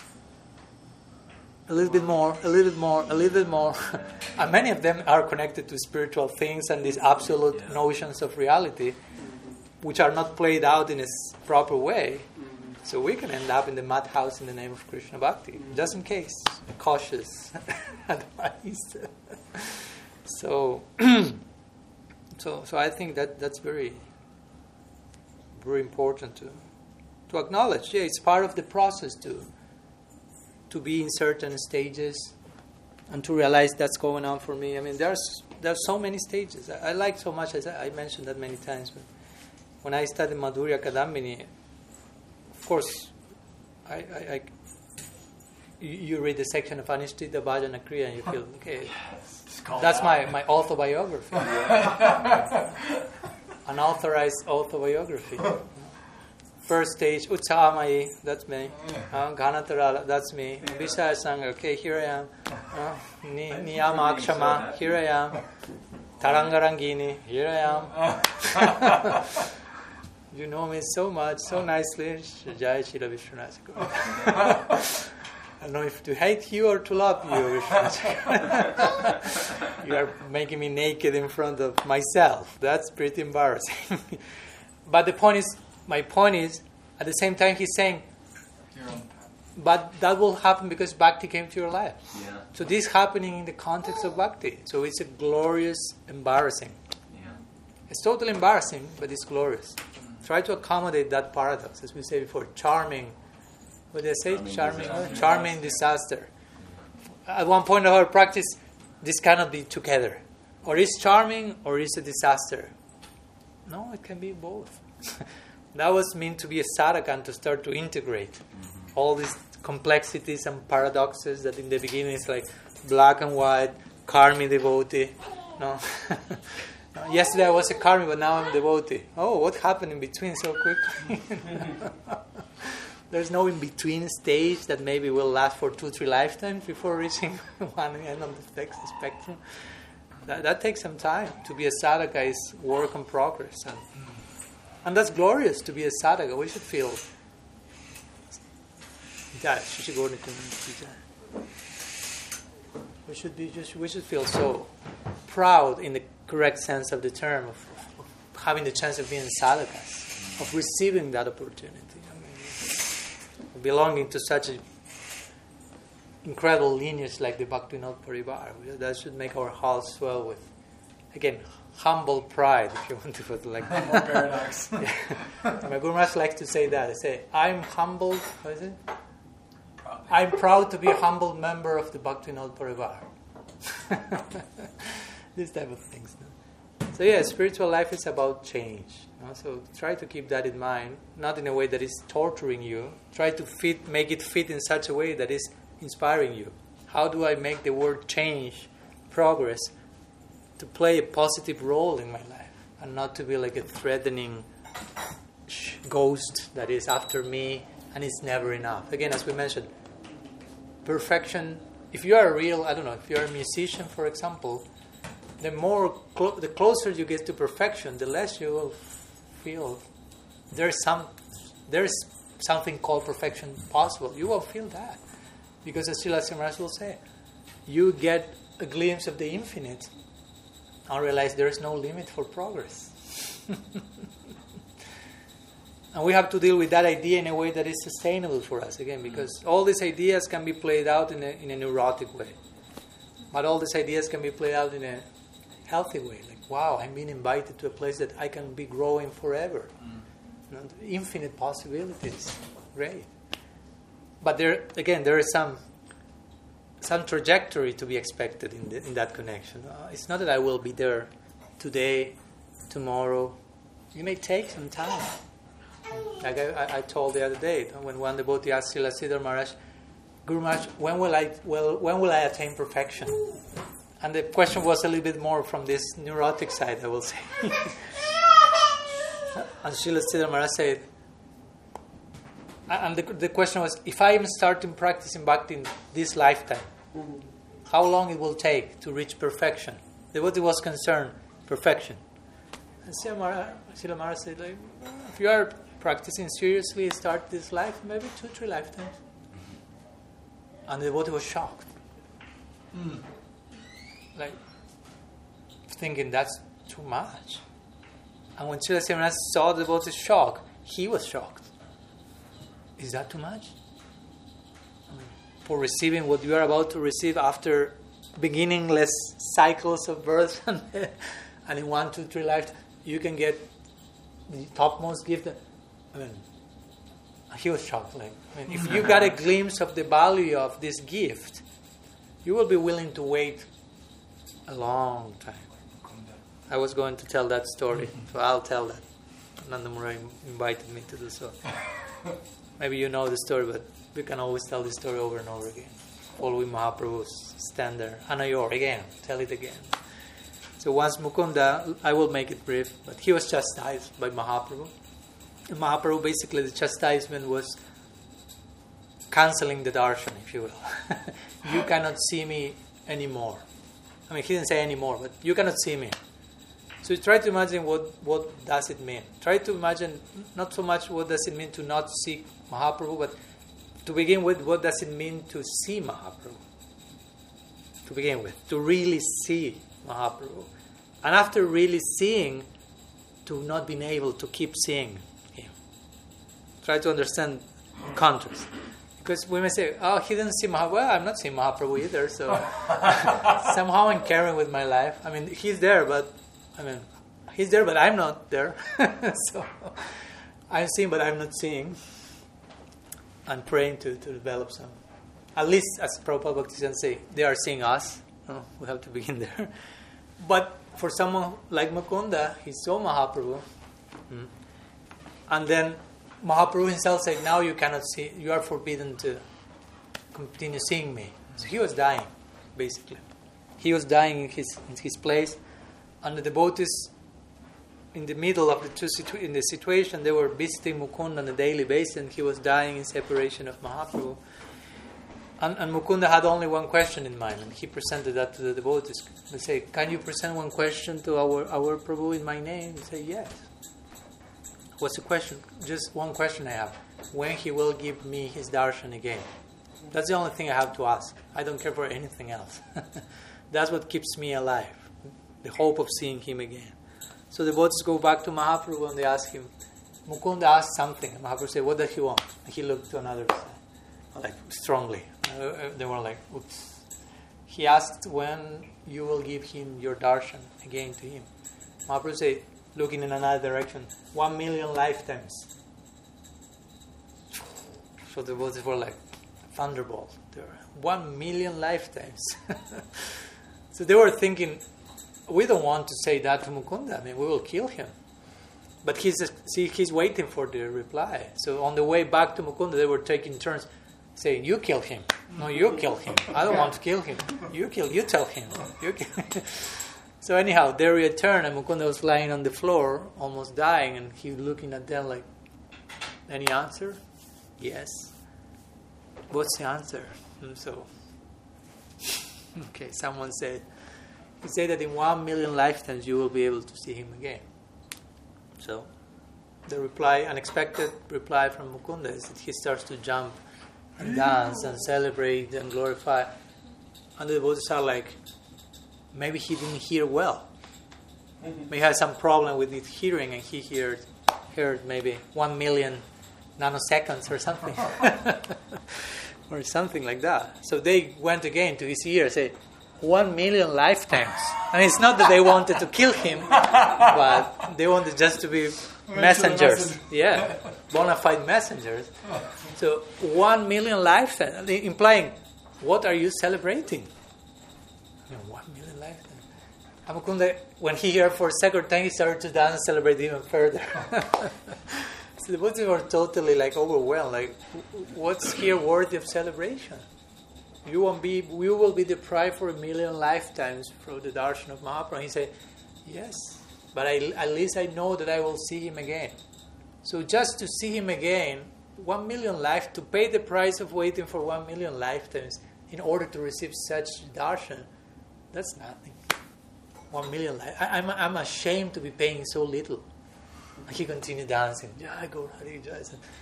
A little bit more, a little bit more, a little bit more. And many of them are connected to spiritual things and these absolute yeah. notions of reality, which are not played out in a proper way. Mm-hmm. So we can end up in the madhouse in the name of Krishna Bhakti, mm-hmm. just in case. Cautious advice. so, so, so I think that that's very, very important to to acknowledge. Yeah, it's part of the process to. to be in certain stages and to realize that's going on for me. I mean, there's there's so many stages. I, I like so much, as I, I mentioned that many times, but when I studied Madhurya Kadambini, of course, I, I, I you, you read the section of Anishtita Bhajana Kriya and you feel, okay, that's my, my autobiography. Unauthorized autobiography. First stage, Utsahamai, that's me. Uh, Ganatarala, that's me. Vishaya Sangha, okay, here I am. Uh, Niyamakshama, here I am. Tarangarangini, here I am. You know me so much, so nicely. Jai Shila Vishwanath. I don't know if to hate you or to love you, Vishwanath. You are making me naked in front of myself. That's pretty embarrassing. But the point is, My point is, at the same time, he's saying, but that will happen because Bhakti came to your life. Yeah. So this is happening in the context of Bhakti. So it's a glorious, embarrassing. Yeah. It's totally embarrassing, but it's glorious. Mm. Try to accommodate that paradox, as we said before. Charming, what did I say? Charming, charming disaster. Charming disaster. At one point of our practice, this cannot be together. Or it's charming, or it's a disaster. No, it can be both. That was meant to be a sadhaka and to start to integrate mm-hmm. all these complexities and paradoxes that in the beginning is like black and white, karmi devotee. No. Yesterday I was a karmi, but now I'm devotee. Oh, what happened in between so quickly? There's no in-between stage that maybe will last for two, three lifetimes before reaching one end of the spectrum. That, that takes some time. To be a sadhaka is work in progress. And, And that's glorious to be a sadhaka. We should feel. We should be just. We should feel so proud, in the correct sense of the term, of, of having the chance of being sadhakas, of receiving that opportunity. I mean, belonging to such a incredible lineage like the Bhaktivinoda Parivar. That should make our hearts swell with, again, humble pride, if you want to put it like that. More paradox. Yeah. My Guru Maharaj likes to say that. They say, I'm humbled, what is it? Proud. I'm proud to be a humble member of the Bhaktivinoda Parivar. These type of things. No? So yeah, spiritual life is about change. No? So try to keep that in mind, not in a way that is torturing you. Try to fit, make it fit in such a way that is inspiring you. How do I make the word change, progress, to play a positive role in my life and not to be like a threatening ghost that is after me and it's never enough. Again, as we mentioned, perfection, if you are a real, I don't know, if you're a musician, for example, the more, clo- the closer you get to perfection, the less you will feel there's some, there's something called perfection possible. You will feel that. Because as Srila Maharaj will say, you get a glimpse of the infinite and realize there is no limit for progress. And we have to deal with that idea in a way that is sustainable for us, again, because all these ideas can be played out in a, in a neurotic way. But all these ideas can be played out in a healthy way. Like, wow, I'm being invited to a place that I can be growing forever. Mm. You know, infinite possibilities. Great. But there, again, there is some some trajectory to be expected in the, in that connection. Uh, it's not that I will be there today, tomorrow. It may take some time. Like I, I told the other day, when one devotee asked Srila Siddhar Maharaj, Guru Maharaj, when will I well when will I attain perfection? And the question was a little bit more from this neurotic side, I will say. And Srila Sridhar Maharaj said, and the, the question was, if I am starting practicing bhakti in this lifetime, mm-hmm. how long it will take to reach perfection? The devotee was concerned, perfection. And Srila Maharaj, Srila Maharaj said, like, if you are practicing seriously, start this life, maybe two, three lifetimes. And the devotee was shocked. Mm. Like, thinking that's too much. And when Srila Srila Maharaj saw the devotee's shock, he was shocked. Is that too much? I mean, for receiving what you are about to receive after beginningless cycles of birth, and, and in one, two, three lives, you can get the topmost gift. I mean, he was shocked. Like, I mean, if you got a glimpse of the value of this gift, you will be willing to wait a long time. I was going to tell that story, so I'll tell that. Nanda Murray invited me to do so. Maybe you know the story, but we can always tell the story over and over again. Following Mahaprabhu's stand there. Anayor, again, tell it again. So once Mukunda, I will make it brief, but he was chastised by Mahaprabhu. And Mahaprabhu, basically the chastisement was cancelling the darshan, if you will. You cannot see me anymore. I mean, he didn't say anymore, but you cannot see me. So you try to imagine what, what does it mean. Try to imagine not so much what does it mean to not see Mahaprabhu, but to begin with, what does it mean to see Mahaprabhu? To begin with, to really see Mahaprabhu. And after really seeing, to not being able to keep seeing him. Try to understand contrast. Because we may say, oh, he didn't see Mahaprabhu. Well, I'm not seeing Mahaprabhu either, so somehow I'm carrying with my life. I mean, he's there, but I mean, he's there, but I'm not there. So I'm seeing, but I'm not seeing. I'm praying to, to develop some. At least, as Prabhupada Bhaktisiddhanta say, they are seeing us. Oh, we have to begin there. But for someone like Mukunda, he saw Mahaprabhu. Hmm. And then Mahaprabhu himself said, now you cannot see, you are forbidden to continue seeing me. So he was dying, basically. He was dying in his, in his place. And the devotees, in the middle of the two situ- in the situation, they were visiting Mukunda on a daily basis, and he was dying in separation of Mahaprabhu. And, and Mukunda had only one question in mind, and he presented that to the devotees. They say, can you present one question to our, our Prabhu in my name? They say, yes. What's the question? Just one question I have. When he will give me his darshan again? That's the only thing I have to ask. I don't care for anything else. That's what keeps me alive. The hope of seeing him again. So the devotees go back to Mahaprabhu and they ask him, Mukunda asked something. And Mahaprabhu said, what does he want? And he looked to another side, like strongly. Uh, they were like, oops. He asked when you will give him your darshan again to him. Mahaprabhu said, looking in another direction, one million lifetimes. So the devotees were like, thunderbolt. They were, one million lifetimes. So they were thinking, we don't want to say that to Mukunda. I mean, we will kill him. But he's see, he's waiting for the reply. So on the way back to Mukunda, they were taking turns saying, you kill him. No, you kill him. I don't want to kill him. You kill, you tell him. You kill him. So anyhow, they returned, and Mukunda was lying on the floor, almost dying, and he was looking at them like, any answer? Yes. What's the answer? And so, okay, someone said, he said that in one million lifetimes you will be able to see him again. So, the reply, unexpected reply from Mukunda is that he starts to jump and dance and celebrate and glorify. And the devotees are like, maybe he didn't hear well. Maybe he had some problem with his hearing and he heard, heard maybe one million nanoseconds or something. Or something like that. So they went again to his ear and said, one million lifetimes. I mean, it's not that they wanted to kill him, but they wanted just to be messengers. Yeah, bona fide messengers. So one million lifetimes, implying, what are you celebrating? I mean, one million lifetimes. Mukunda, when he heard for a second time, he started to dance and celebrate even further. So the Buddhists were totally like overwhelmed. Like, what's here worthy of celebration? You won't be, we will be deprived for a million lifetimes from the darshan of Mahaprabhu. He said, yes, but I, at least I know that I will see him again. So just to see him again, one million life, to pay the price of waiting for one million lifetimes in order to receive such darshan, that's nothing. One million life. I, I'm, I'm ashamed to be paying so little. He continued dancing. Jai Gaur Hari Jai.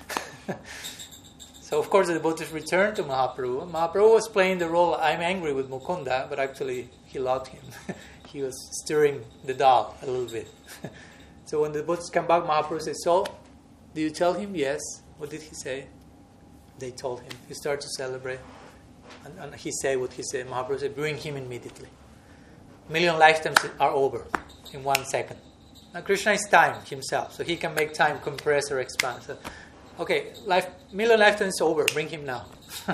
So of course the devotees returned to Mahaprabhu. Mahaprabhu was playing the role, I'm angry with Mukunda, but actually he loved him. He was stirring the doll a little bit. So when the devotees come back, Mahaprabhu said, so, do you tell him yes? What did he say? They told him. He started to celebrate. And, and he said what he said. Mahaprabhu said, bring him immediately. Million lifetimes are over in one second. Now Krishna is time himself, so he can make time compress or expand. So, okay, life, million lifetimes is over, bring him now.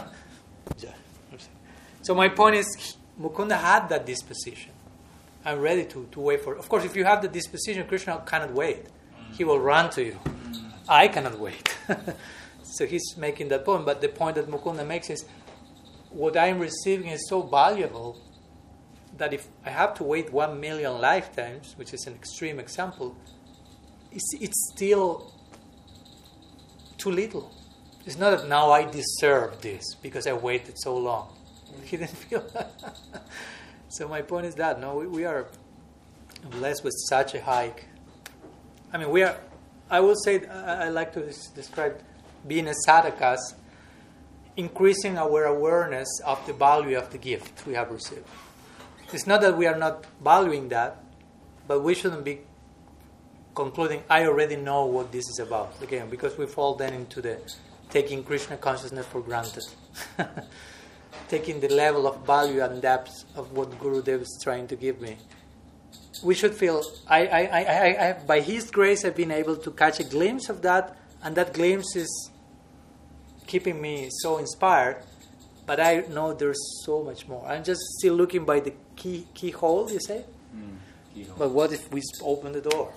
So my point is, Mukunda had that disposition. I'm ready to, to wait for it. Of course, if you have the disposition, Krishna cannot wait. He will run to you. I cannot wait. So he's making that point. But the point that Mukunda makes is, what I'm receiving is so valuable that if I have to wait one million lifetimes, which is an extreme example, it's, it's still too little. It's not that now I deserve this because I waited so long. He didn't feel that. So my point is that, no, we, we are blessed with such a high. I mean, we are, I will say, I, I like to des- describe being a sadhakas, increasing our awareness of the value of the gift we have received. It's not that we are not valuing that, but we shouldn't be concluding, I already know what this is about. Again, because we fall then into the taking Krishna consciousness for granted. Taking the level of value and depth of what Gurudev is trying to give me. We should feel, I, I, I, I, I, by His grace, I've been able to catch a glimpse of that, and that glimpse is keeping me so inspired. But I know there's so much more. I'm just still looking by the key keyhole, you say? Mm, keyhole. But what if we open the door?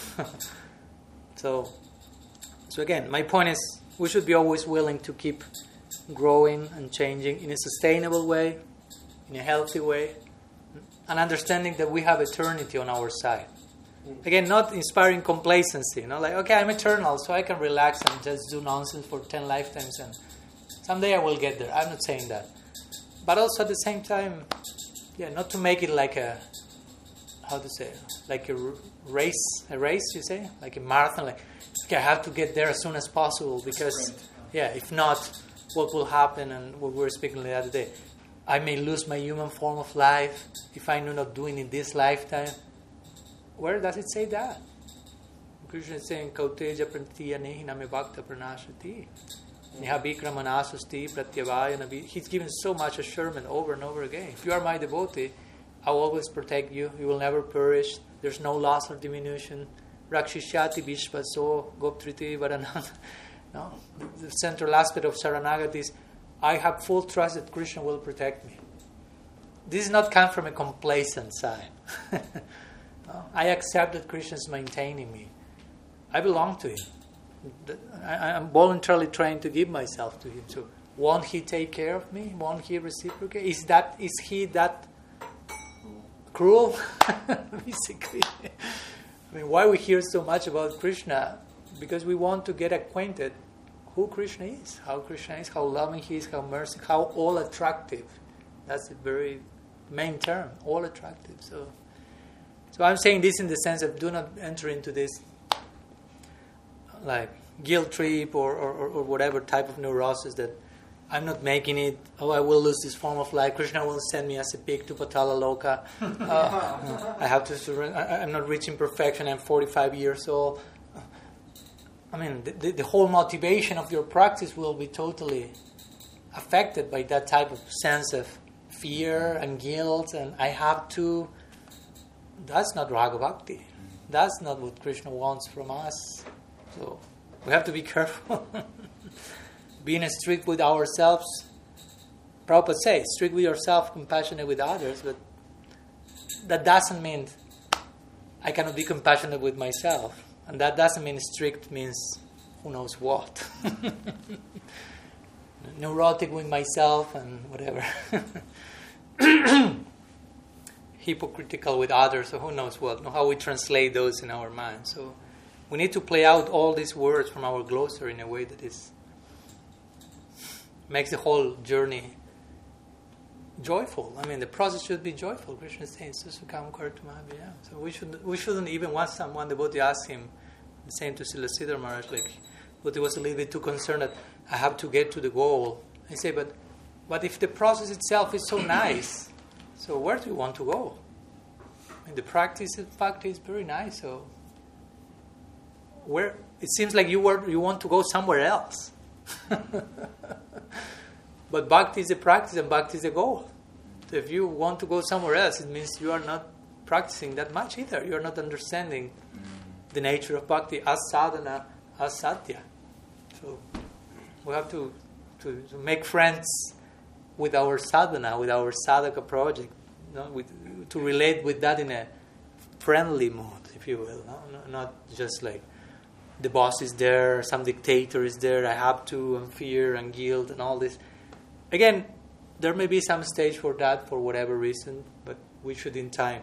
so, so again, my point is, we should be always willing to keep growing and changing in a sustainable way, in a healthy way, and understanding that we have eternity on our side. Again, not inspiring complacency, you know, like, okay, I'm eternal, so I can relax and just do nonsense for ten lifetimes and someday I will get there. I'm not saying that. But also at the same time, yeah, not to make it like a, how to say, like a race, a race, you say? Like a marathon, like, okay, I have to get there as soon as possible because, yeah, if not, what will happen, and what we were speaking the other day, I may lose my human form of life if I'm not doing it in this lifetime. Where does it say that? Krishna is saying, Kauteja prantiya nehi name bhakta pranashati. He's given so much assurance over and over again. If you are my devotee, I will always protect you. You will never perish. There's no loss or diminution. Rakshishyati vishvaso goptriti varanam. No, the central aspect of Saranagati is, I have full trust that Krishna will protect me. This does not come from a complacent side. No, I accept that Krishna is maintaining me. I belong to Him. I am voluntarily trying to give myself to Him. So, won't He take care of me? Won't He reciprocate? Is that is He that cruel? Basically, I mean, why we hear so much about Krishna? Because we want to get acquainted who Krishna is, how Krishna is, how loving He is, how merciful, how all attractive. That's the very main term, all attractive. So, so I'm saying this in the sense of do not enter into this like guilt trip or, or, or whatever type of neurosis that I'm not making it. Oh, I will lose this form of life. Krishna will send me as a pig to Patala Loka. Uh, I have to surrender. I, I'm not reaching perfection. I'm forty-five years old. I mean, the, the, the whole motivation of your practice will be totally affected by that type of sense of fear and guilt. And I have to. That's not Raga Bhakti. That's not what Krishna wants from us. So we have to be careful. Being strict with ourselves. Prabhupada says, strict with yourself, compassionate with others, but that doesn't mean I cannot be compassionate with myself. And that doesn't mean strict means who knows what. Neurotic with myself and whatever. Hypocritical with others, so who knows what. Know how we translate those in our mind. So we need to play out all these words from our glossary in a way that is makes the whole journey joyful. I mean, the process should be joyful. Krishna says, "Susukam kartu mahabhaya." So we should we shouldn't even want someone devotee ask him the same to Srila Sridhar Maharaj, like, but he was a little bit too concerned that I have to get to the goal. I say, but but if the process itself is so nice, so where do you want to go? I mean, the practice, in fact, is very nice. So where it seems like you were you want to go somewhere else. But bhakti is a practice and bhakti is a goal. So if you want to go somewhere else, it means you are not practicing that much either. You are not understanding the nature of bhakti as sadhana, as satya. So we have to, to, to make friends with our sadhana, with our sadhaka project, you know, with, to relate with that in a friendly mood, if you will. No? No, not just like the boss is there, some dictator is there, I have to, and fear and guilt and all this. Again, there may be some stage for that for whatever reason, but we should in time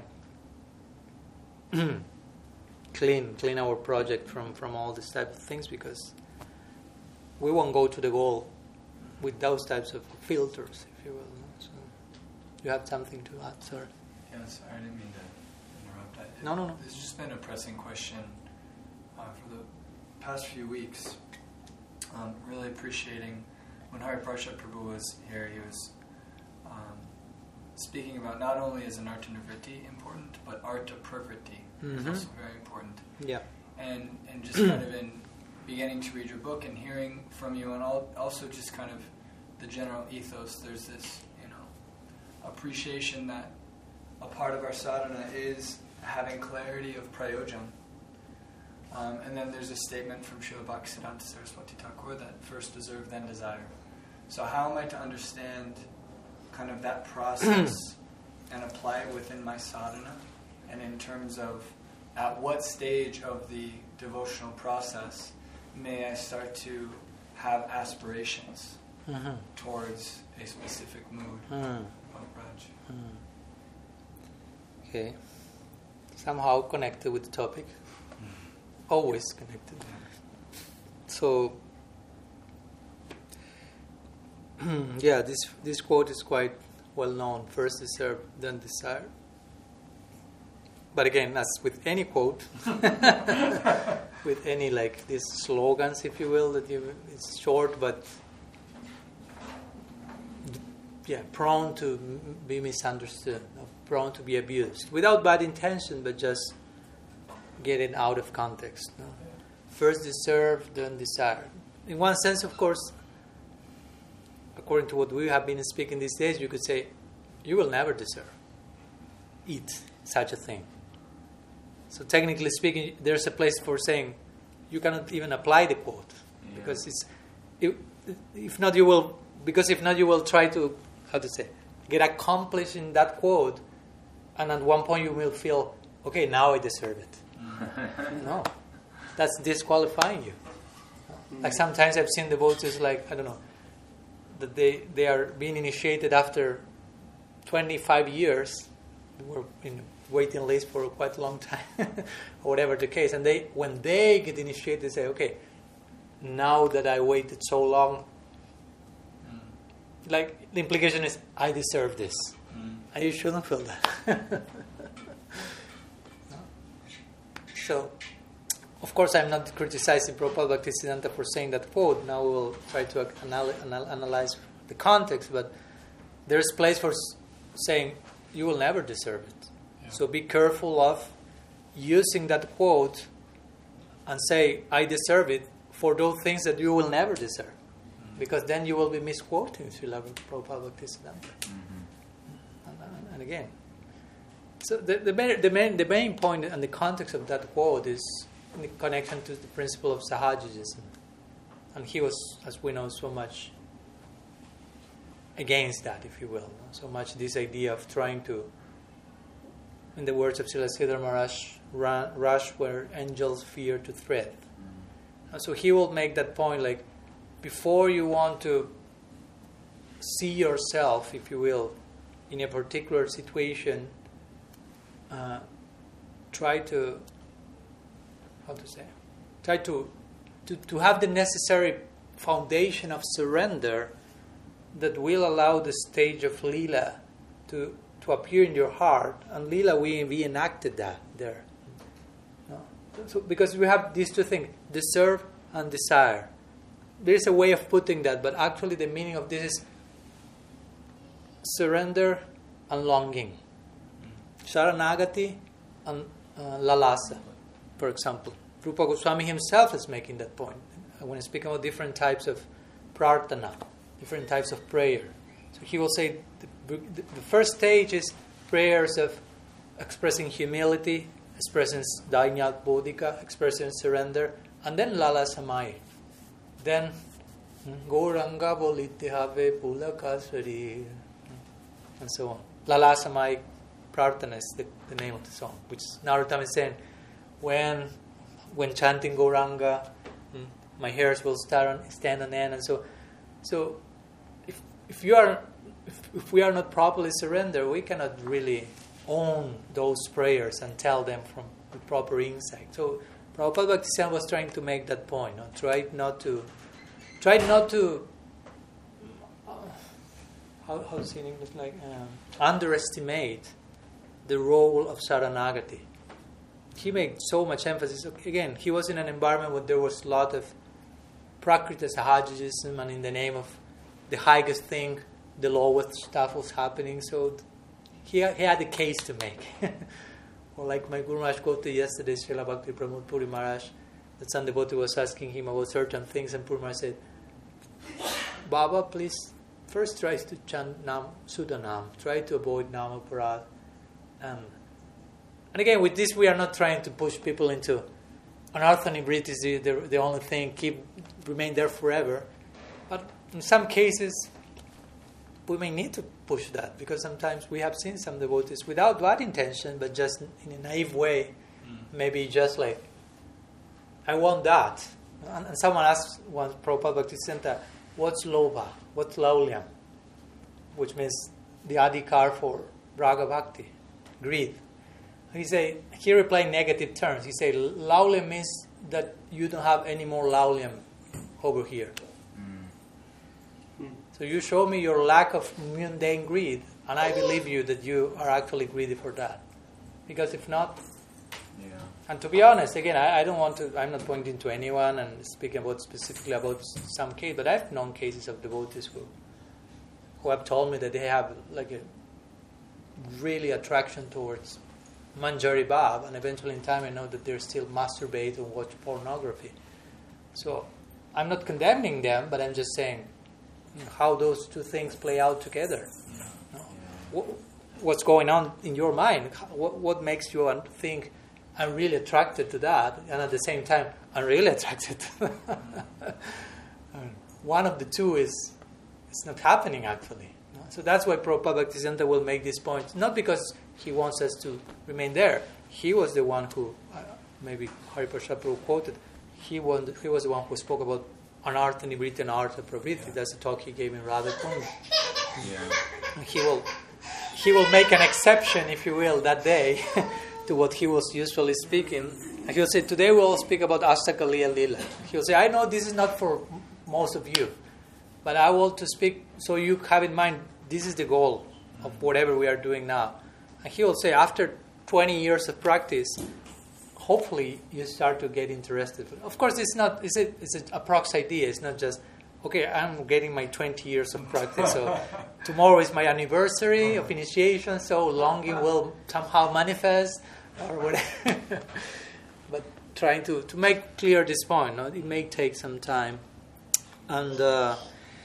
clean clean our project from, from all these type of things, because we won't go to the goal with those types of filters, if you will. So you have something to add, sir? Yes, I didn't mean to interrupt. I, no, no, no. It's just been a pressing question uh, for the past few weeks. Um, really appreciating when Hari Prasad Prabhu was here, he was um, speaking about not only is an artha nivritti important, but artha pravritti mm-hmm. is also very important. Yeah. And and just kind of in beginning to read your book and hearing from you, and all, also just kind of the general ethos, there's this, you know, appreciation that a part of our sadhana is having clarity of prayojan. Um, and then there's a statement from Srila Bhaktisiddhanta Saraswati Thakur that first deserve, then desire. So how am I to understand kind of that process and apply it within my sadhana? And in terms of at what stage of the devotional process may I start to have aspirations mm-hmm. towards a specific mood mm. of Raj? Mm. Okay. Somehow connected with the topic. Always connected. So, yeah, this this quote is quite well known. First deserve, then desire. But again, as with any quote, with any like these slogans, if you will, that you, it's short but yeah, prone to be misunderstood, prone to be abused, without bad intention, but just getting out of context. No? First deserve, then desire. In one sense, of course, according to what we have been speaking these days, you could say, you will never deserve eat such a thing. So technically speaking, there's a place for saying you cannot even apply the quote, yeah. because it's it, if not you will because if not you will try to how to say get accomplished in that quote, and at one point you will feel, okay, now I deserve it. No, that's disqualifying you. Like sometimes I've seen devotees, like I don't know, that they they are being initiated after twenty-five years. They were in waiting list for quite a long time, or whatever the case. And they, when they get initiated, they say, "Okay, now that I waited so long, mm. like the implication is, I deserve this." Mm. And you shouldn't feel that. No? So, of course, I'm not criticizing Prabhupada Bhaktisiddhanta for saying that quote. Now we will try to anal- anal- analyze the context, but there's place for s- saying you will never deserve it. Yeah. So be careful of using that quote and say, I deserve it, for those things that you will never deserve. Mm-hmm. Because then you will be misquoting Srila Prabhupada Bhaktisiddhanta. Mm-hmm. And, and, and again, so the, the, main, the, main, the main point and the context of that quote is in the connection to the principle of Sahajism. And he was, as we know, so much against that, if you will. No? So much this idea of trying to, in the words of Srila Sridhar Maharaj, rush where angels fear to tread. And so he will make that point, like, before you want to see yourself, if you will, in a particular situation, uh, try to, how to say, try to, to, to have the necessary foundation of surrender that will allow the stage of lila to to appear in your heart. And lila, we, we enacted that there. No? So, because we have these two things, deserve and desire. There is a way of putting that, but actually the meaning of this is surrender and longing. Sharanagati and uh, lalasa, for example. Rupa Goswami himself is making that point when he's speaking about different types of prarthana, different types of prayer. So he will say the, the, the first stage is prayers of expressing humility, expressing dainyat bodhika, expressing surrender, and then lalasamai. Then Gauranga bolite have pulakasari, and so on. Lalasamai prarthana is the, the name of the song, which Narottam is saying, when when chanting Gauranga, my hairs will start on, stand on end, and so so if if you are if, if we are not properly surrendered, we cannot really own those prayers and tell them from the proper insight. So Prabhupada Bhaktisiddhanta was trying to make that point. No? Try not to try not to uh, how how does it in English like um, underestimate the role of Saranagati. He made so much emphasis. Again, he was in an environment where there was a lot of Prakrita Sahajism, and in the name of the highest thing, the lowest stuff was happening. So he, he had a case to make. Or like my Guru Maharaj quoted yesterday, Srila Bhakti Pramod Puri Maharaj, that some devotee was asking him about certain things, and Puri Maharaj said, Baba, please, first try to chant Nam, Sudanam, try to avoid Nama Parad. Um, and again, with this, we are not trying to push people into Anartha Nibriti is the, the, the only thing, keep remain there forever. But in some cases, we may need to push that, because sometimes we have seen some devotees without bad intention, but just in a naive way, mm. maybe just like, I want that. And, and someone asked once, Prabhupada Bhaktisiddhanta, what's lobha? What's laulyam? Which means the adhikar for raga bhakti, greed. He say, he replied in negative terms. He said, laulyam means that you don't have any more laulyam over here. Mm. So you show me your lack of mundane greed, and I believe you that you are actually greedy for that. Because if not, yeah. And to be honest, again, I, I don't want to, I'm not pointing to anyone and speaking about specifically about some case, but I've known cases of devotees who, who have told me that they have like a really attraction towards Manjari Bhav, and eventually in time I know that they still masturbate and watch pornography. So I'm not condemning them, but I'm just saying you know, how those two things play out together. You know? what, what's going on in your mind? What, what makes you think I'm really attracted to that, and at the same time I'm really attracted to that? One of the two is it's not happening actually. So that's why Prabhupada Bhaktisiddhanta will make this point, not because he wants us to remain there. He was the one who, uh, maybe Hariprasad Prabhu quoted, he, won, he was the one who spoke about Anartha Nibriti and Artha Pravritti. That's the talk he gave in Radha Kund. Yeah. He will, he will make an exception, if you will, that day to what he was usually speaking. And he will say, today we will speak about Astakaliya Lila. He will say, I know this is not for most of you, but I want to speak so you have in mind this is the goal of whatever we are doing now. And he will say, after twenty years of practice, hopefully you start to get interested. Of course, it's not. It's a, it's a approx idea. It's not just okay. I'm getting my twenty years of practice. So tomorrow is my anniversary of initiation. So longing will somehow manifest or whatever. But trying to to make clear this point. No? It may take some time. And uh,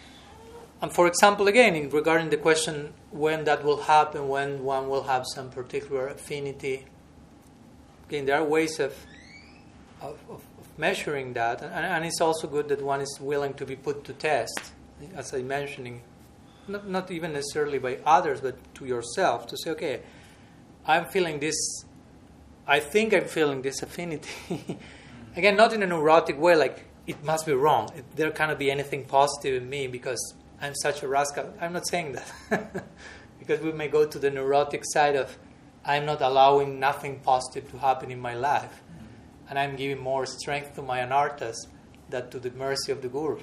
and for example, again, in regarding the question when that will happen, when one will have some particular affinity. Again, there are ways of of, of measuring that, and, and it's also good that one is willing to be put to test, as I mentioned, not not even necessarily by others, but to yourself, to say, okay, I'm feeling this. I think I'm feeling this affinity. Again, not in a neurotic way, like it must be wrong. It, there cannot be anything positive in me because I'm such a rascal. I'm not saying that. Because we may go to the neurotic side of I'm not allowing nothing positive to happen in my life. And I'm giving more strength to my anarthas than to the mercy of the Guru.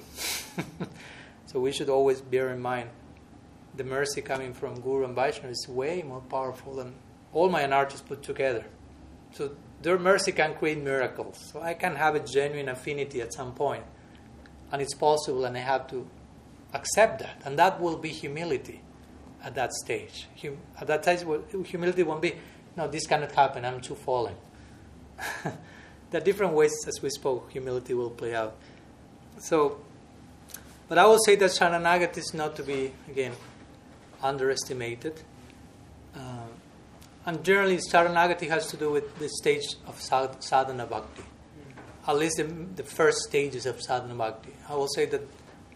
So we should always bear in mind the mercy coming from Guru and Vaishnava is way more powerful than all my anarthas put together. So their mercy can create miracles. So I can have a genuine affinity at some point. And it's possible, and I have to accept that. And that will be humility at that stage. Hum- at that stage, humility won't be, no, this cannot happen, I'm too fallen. There are different ways, as we spoke, humility will play out. So, but I will say that Sharanagati is not to be, again, underestimated. Uh, and generally, Sharanagati has to do with the stage of sad- sadhana bhakti. At least the, the first stages of sadhana bhakti. I will say that,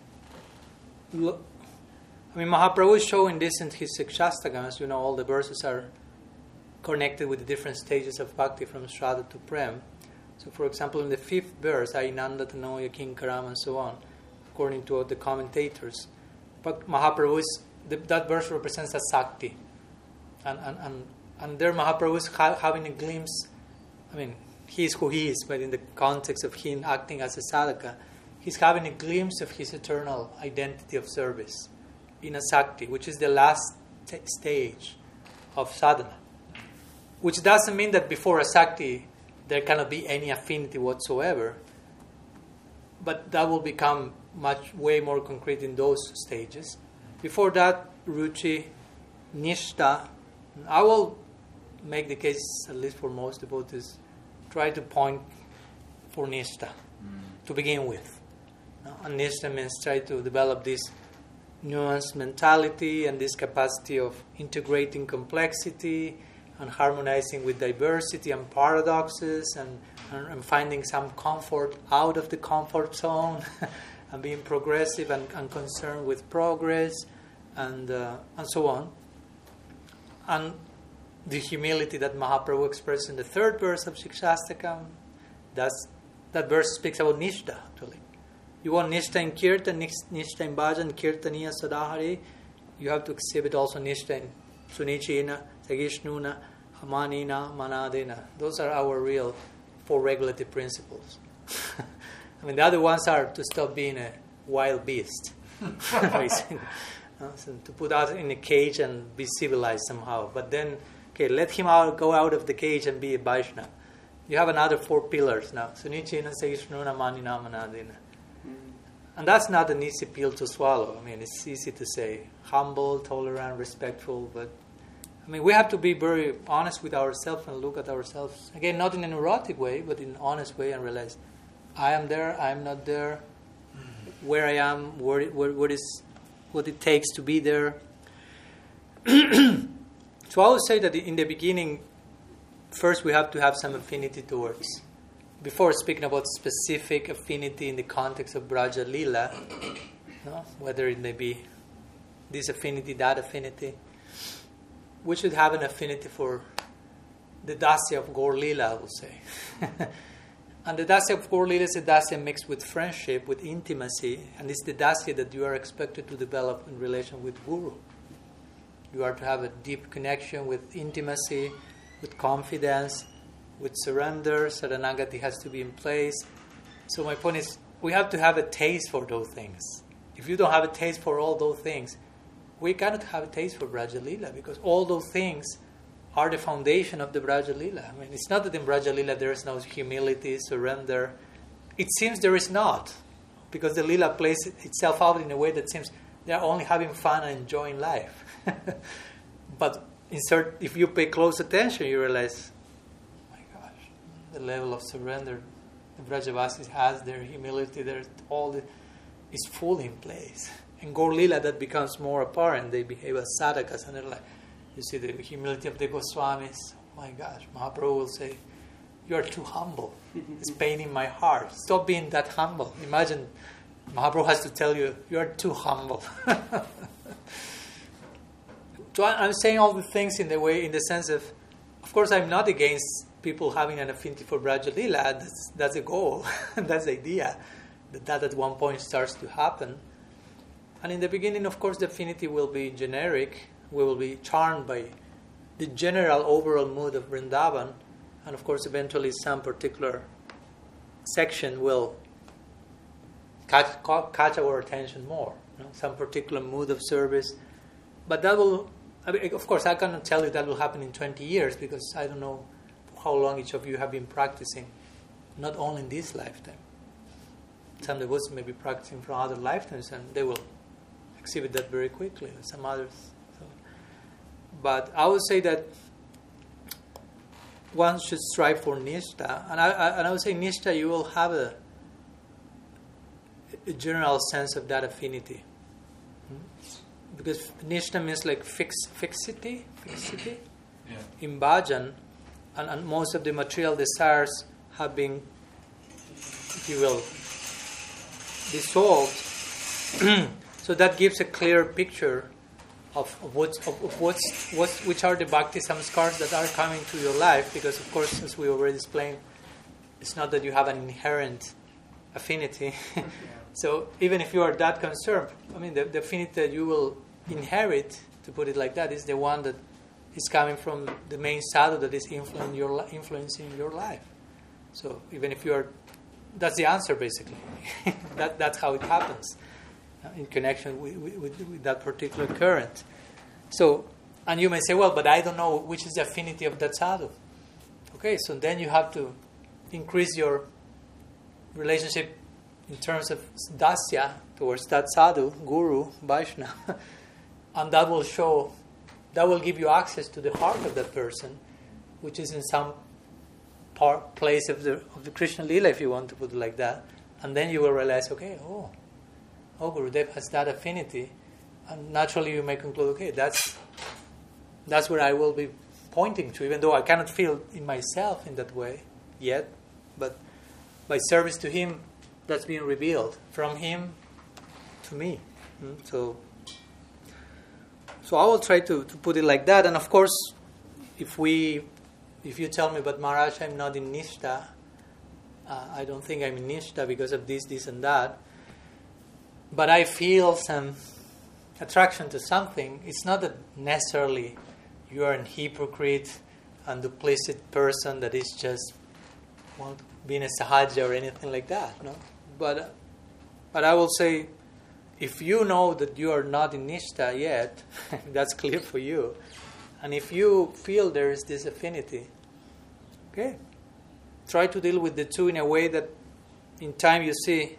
look, I mean, Mahaprabhu is showing this in his Shikshastakam. As you know, all the verses are connected with the different stages of bhakti from Shraddha to Prem. So, for example, in the fifth verse, Ainanda Tanoya Kinkaram and so on, according to the commentators, but Mahaprabhu is, the, that verse represents a Sakti. And and, and, and there Mahaprabhu is ha- having a glimpse, I mean, he is who he is, but in the context of him acting as a sadhaka, he's having a glimpse of his eternal identity of service in a Sakti, which is the last t- stage of sadhana. Which doesn't mean that before a Sakti there cannot be any affinity whatsoever, but that will become much, way more concrete in those stages. Before that, Ruchi, Nishta, I will make the case, at least for most devotees, try to point for Nishta mm. to begin with. No? And Nishta means try to develop this nuanced mentality and this capacity of integrating complexity and harmonizing with diversity and paradoxes and, and, and finding some comfort out of the comfort zone and being progressive and, and concerned with progress and uh, and so on. And the humility that Mahaprabhu expressed in the third verse of Shikshastakam, that's, that verse speaks about Nishta actually. You want Nishta in Kirtan, Nishta in Bhajan, Kirtaniya Sadahari, you have to exhibit also Nishta in Sunichina, Sagishnuna, Hamanina, Manadena. Those are our real four regulative principles. I mean, the other ones are to stop being a wild beast. uh, so to put out in a cage and be civilized somehow. But then, okay, let him out, go out of the cage and be a Vaishnava. You have another four pillars now. Sunichina, Sagishnuna, Manina, Manadena. And that's not an easy pill to swallow. I mean, it's easy to say humble, tolerant, respectful, but I mean, we have to be very honest with ourselves and look at ourselves. Again, not in a neurotic way, but in an honest way and realize, I am there, I am not there, where I am, where, where, what, is, what it takes to be there. So I would say that in the beginning, first we have to have some affinity towards, before speaking about specific affinity in the context of Braja Lila, no? Whether it may be this affinity, that affinity, we should have an affinity for the Dasya of Gaur Lila, I would say. And the Dasya of Gaur Lila is a Dasya mixed with friendship, with intimacy, and it's the Dasya that you are expected to develop in relation with Guru. You are to have a deep connection with intimacy, with confidence, with surrender. Saranagati has to be in place. So my point is, we have to have a taste for those things. If you don't have a taste for all those things, we cannot have a taste for Braja Lila, because all those things are the foundation of the Braja Lila. I mean, it's not that in Braja Lila there is no humility, surrender. It seems there is not, because the Lila plays itself out in a way that seems they are only having fun and enjoying life. But insert, if you pay close attention, you realize, oh my gosh, the level of surrender the Brajavasis has, their humility, their all the, is fully in place. In Gaur Lila, that becomes more apparent. They behave as sadhakas, and they're like, you see the humility of the Goswamis. Oh my gosh, Mahaprabhu will say, you are too humble. It's paining my heart. Stop being that humble. Imagine Mahaprabhu has to tell you, you are too humble. So I'm saying all the things in the way, in the sense of, of course, I'm not against people having an affinity for Braja Lila. That's, that's the goal. That's the idea. that that at one point starts to happen. And in the beginning, of course, the affinity will be generic. We will be charmed by the general overall mood of Vrindavan. And of course, eventually some particular section will catch, catch our attention more. You know, some particular mood of service. But that will, I mean, of course, I cannot tell you that will happen in twenty years because I don't know how long each of you have been practicing, not only in this lifetime. Some of us may be practicing from other lifetimes and they will exhibit that very quickly, and some others. So. But I would say that one should strive for Nishtha, and I, I, and I would say Nishtha, you will have a, a general sense of that affinity. Hmm? Because Nishtha means like fix, fixity, fixity Yeah. in bhajan, and, and most of the material desires have been, if you will, dissolved. So that gives a clear picture of, of, what's, of, of what's, what's, which are the bhakti samskars that are coming to your life. Because, of course, as we already explained, it's not that you have an inherent affinity. So even if you are that concerned, I mean, the, the affinity that you will inherit, to put it like that, is the one that is coming from the main sadhu that is influencing your, influencing your life. So even if you are, that's the answer basically. that That's how it happens. In connection with, with, with that particular current. So, and you may say, well, but I don't know which is the affinity of that sadhu. Okay, so then you have to increase your relationship in terms of dasya towards that sadhu, guru, Vaishnava, and that will show, that will give you access to the heart of that person, which is in some part, place of the of the Krishna Lila, if you want to put it like that, and then you will realize, okay, oh. Oh, Gurudev has that affinity, and naturally you may conclude, okay, that's that's where I will be pointing to, even though I cannot feel in myself in that way yet, but by service to him, that's being revealed from him to me. Mm? So, so I will try to, to put it like that, and of course, if we, if you tell me, but Maharaj, I'm not in Nishtha, uh, I don't think I'm in Nishtha because of this, this, and that. But I feel some attraction to something. It's not that necessarily you are a hypocrite and duplicit person that is just well, being a sahaja or anything like that. No, but but I will say, if you know that you are not in Nishtha yet, that's clear for you. And if you feel there is this affinity, okay, try to deal with the two in a way that, in time, you see.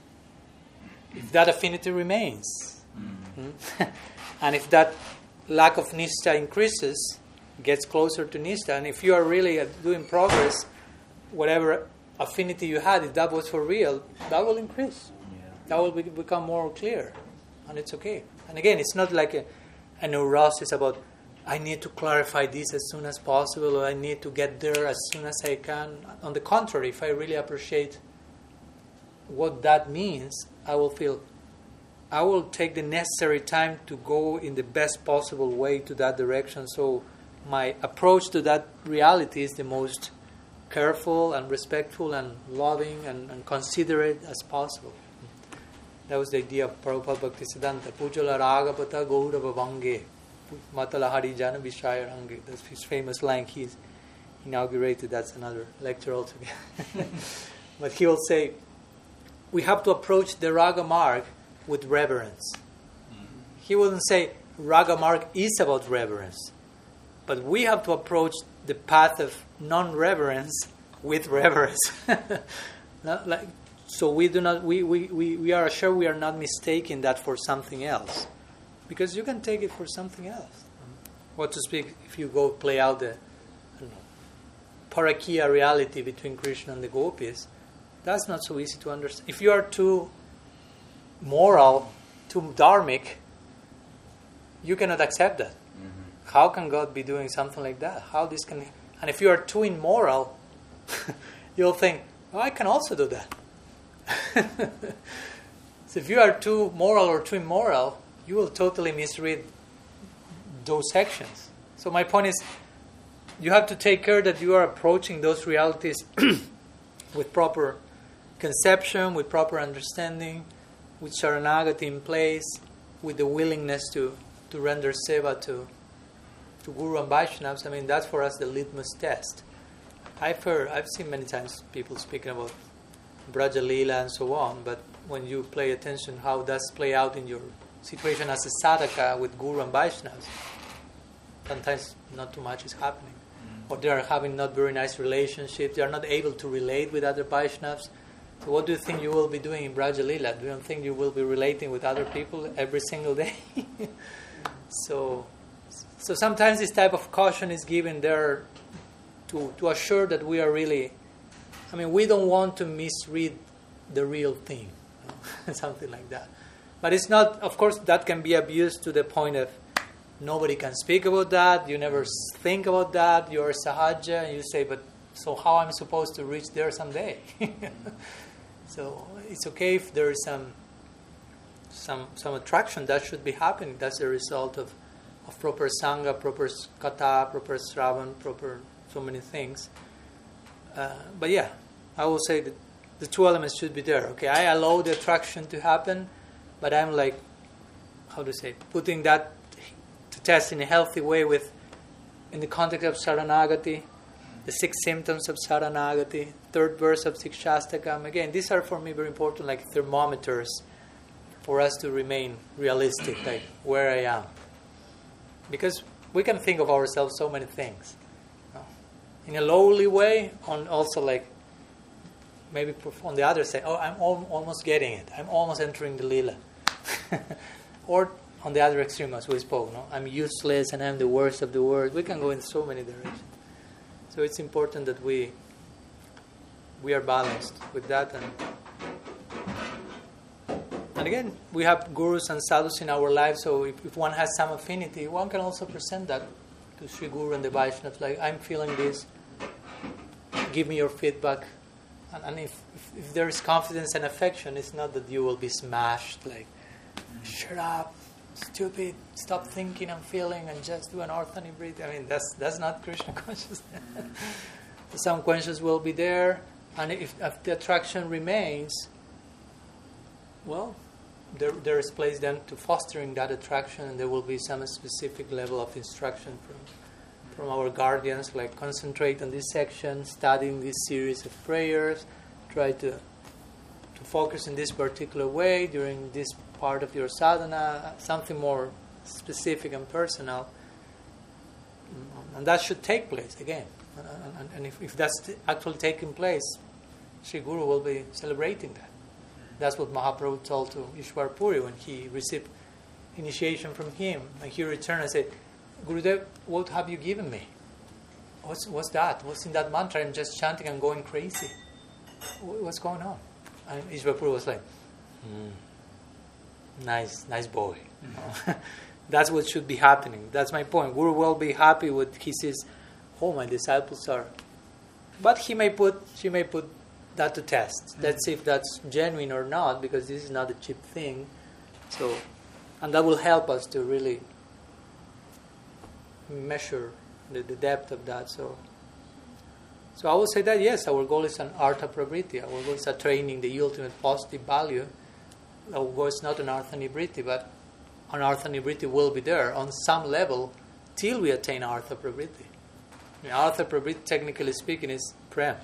If that affinity remains, mm-hmm. and if that lack of Nishtha increases, gets closer to Nishtha, and if you are really doing progress, whatever affinity you had, if that was for real, that will increase. Yeah. That will be, become more clear, and it's okay. And again, it's not like a, a neurosis about, I need to clarify this as soon as possible, or I need to get there as soon as I can. On the contrary, if I really appreciate what that means, I will feel, I will take the necessary time to go in the best possible way to that direction. So my approach to that reality is the most careful and respectful and loving and, and considerate as possible. That was the idea of Prabhupada Bhaktisiddhanta. Pujala Ragapata Gaurava Vange Matala Harijana Vishaya Range. That's his famous line. He's inaugurated. That's another lecture altogether. But he will say, we have to approach the Raga Marg with reverence. Mm-hmm. He wouldn't say Raga Marg is about reverence, but we have to approach the path of non-reverence with reverence. Not like, so we do not. We, we, we, we are sure we are not mistaking that for something else, because you can take it for something else. Mm-hmm. What to speak if you go play out the I don't know, Parakiya reality between Krishna and the gopis. That's not so easy to understand. If you are too moral, too dharmic, you cannot accept that. Mm-hmm. How can God be doing something like that? How this can? And if you are too immoral, you'll think, oh, I can also do that. So if you are too moral or too immoral, you will totally misread those sections. So my point is, you have to take care that you are approaching those realities with proper conception, with proper understanding, with Sharanagati in place, with the willingness to, to render seva to, to Guru and Vaishnavas, I mean, that's for us the litmus test. I've heard, I've seen many times people speaking about Braja Leela and so on, but when you pay attention how does play out in your situation as a sadhaka with Guru and Vaishnavas, sometimes not too much is happening. Mm-hmm. Or they are having not very nice relationships, they are not able to relate with other Vaishnavas. So what do you think you will be doing in Braja Leela? Do you think you will be relating with other people every single day? so, so sometimes this type of caution is given there to, to assure that we are really, I mean, we don't want to misread the real thing, you know? Something like that. But it's not, of course, that can be abused to the point of nobody can speak about that, you never think about that, you're sahaja, and you say, but so how am I supposed to reach there someday? So it's okay if there is some some some attraction that should be happening. That's a result of, of proper sangha, proper kata, proper sravan, proper so many things. Uh, but yeah, I will say that the two elements should be there. Okay, I allow the attraction to happen, but I'm like, how to say, putting that to test in a healthy way with, in the context of Saranagati, the six symptoms of Saranagati, third verse of Sikshastakam. Again, these are for me very important, like thermometers for us to remain realistic, like where I am. Because we can think of ourselves so many things. You know? In a lowly way, on also like, maybe on the other side, oh, I'm al- almost getting it. I'm almost entering the lila. Or on the other extreme, as we spoke, no? I'm useless and I'm the worst of the world. We can go in so many directions. So it's important that we we are balanced with that. And and again, we have gurus and sadhus in our lives, so if, if one has some affinity, one can also present that to Sri Guru and the Vaishnavas, like, I'm feeling this, give me your feedback. And, and if, if, if there is confidence and affection, it's not that you will be smashed, like, shut up, stupid, stop thinking and feeling and just do an arthani breathing. I mean, that's that's not Krishna consciousness. Some consciousness will be there, and if, if the attraction remains, well, there there is place then to fostering that attraction, and there will be some specific level of instruction from from our guardians, like concentrate on this section, studying this series of prayers, try to to focus in this particular way during this part of your sadhana, something more specific and personal, and that should take place again. And, and if, if that's actually taking place, Sri Guru will be celebrating that. That's what Mahaprabhu told to Ishwar Puri when he received initiation from him, and he returned and said, Gurudev, what have you given me? What's what's that? What's in that mantra? I'm just chanting and going crazy. What's going on? And Ishwar Puri was like, hmm. Nice, nice boy. Mm-hmm. That's what should be happening. That's my point. Guru will be happy with he says, oh, my disciples are. But he may put, she may put that to test. Mm-hmm. Let's see if that's genuine or not, because this is not a cheap thing. So, and that will help us to really measure the, the depth of that. So, so I would say that yes, our goal is an artha pravriti. Our goal is attaining the ultimate positive value. Our goal is not an artha nivriti, but an artha nivriti will be there on some level till we attain artha pravriti. I mean, artha pravriti, technically speaking, is prem.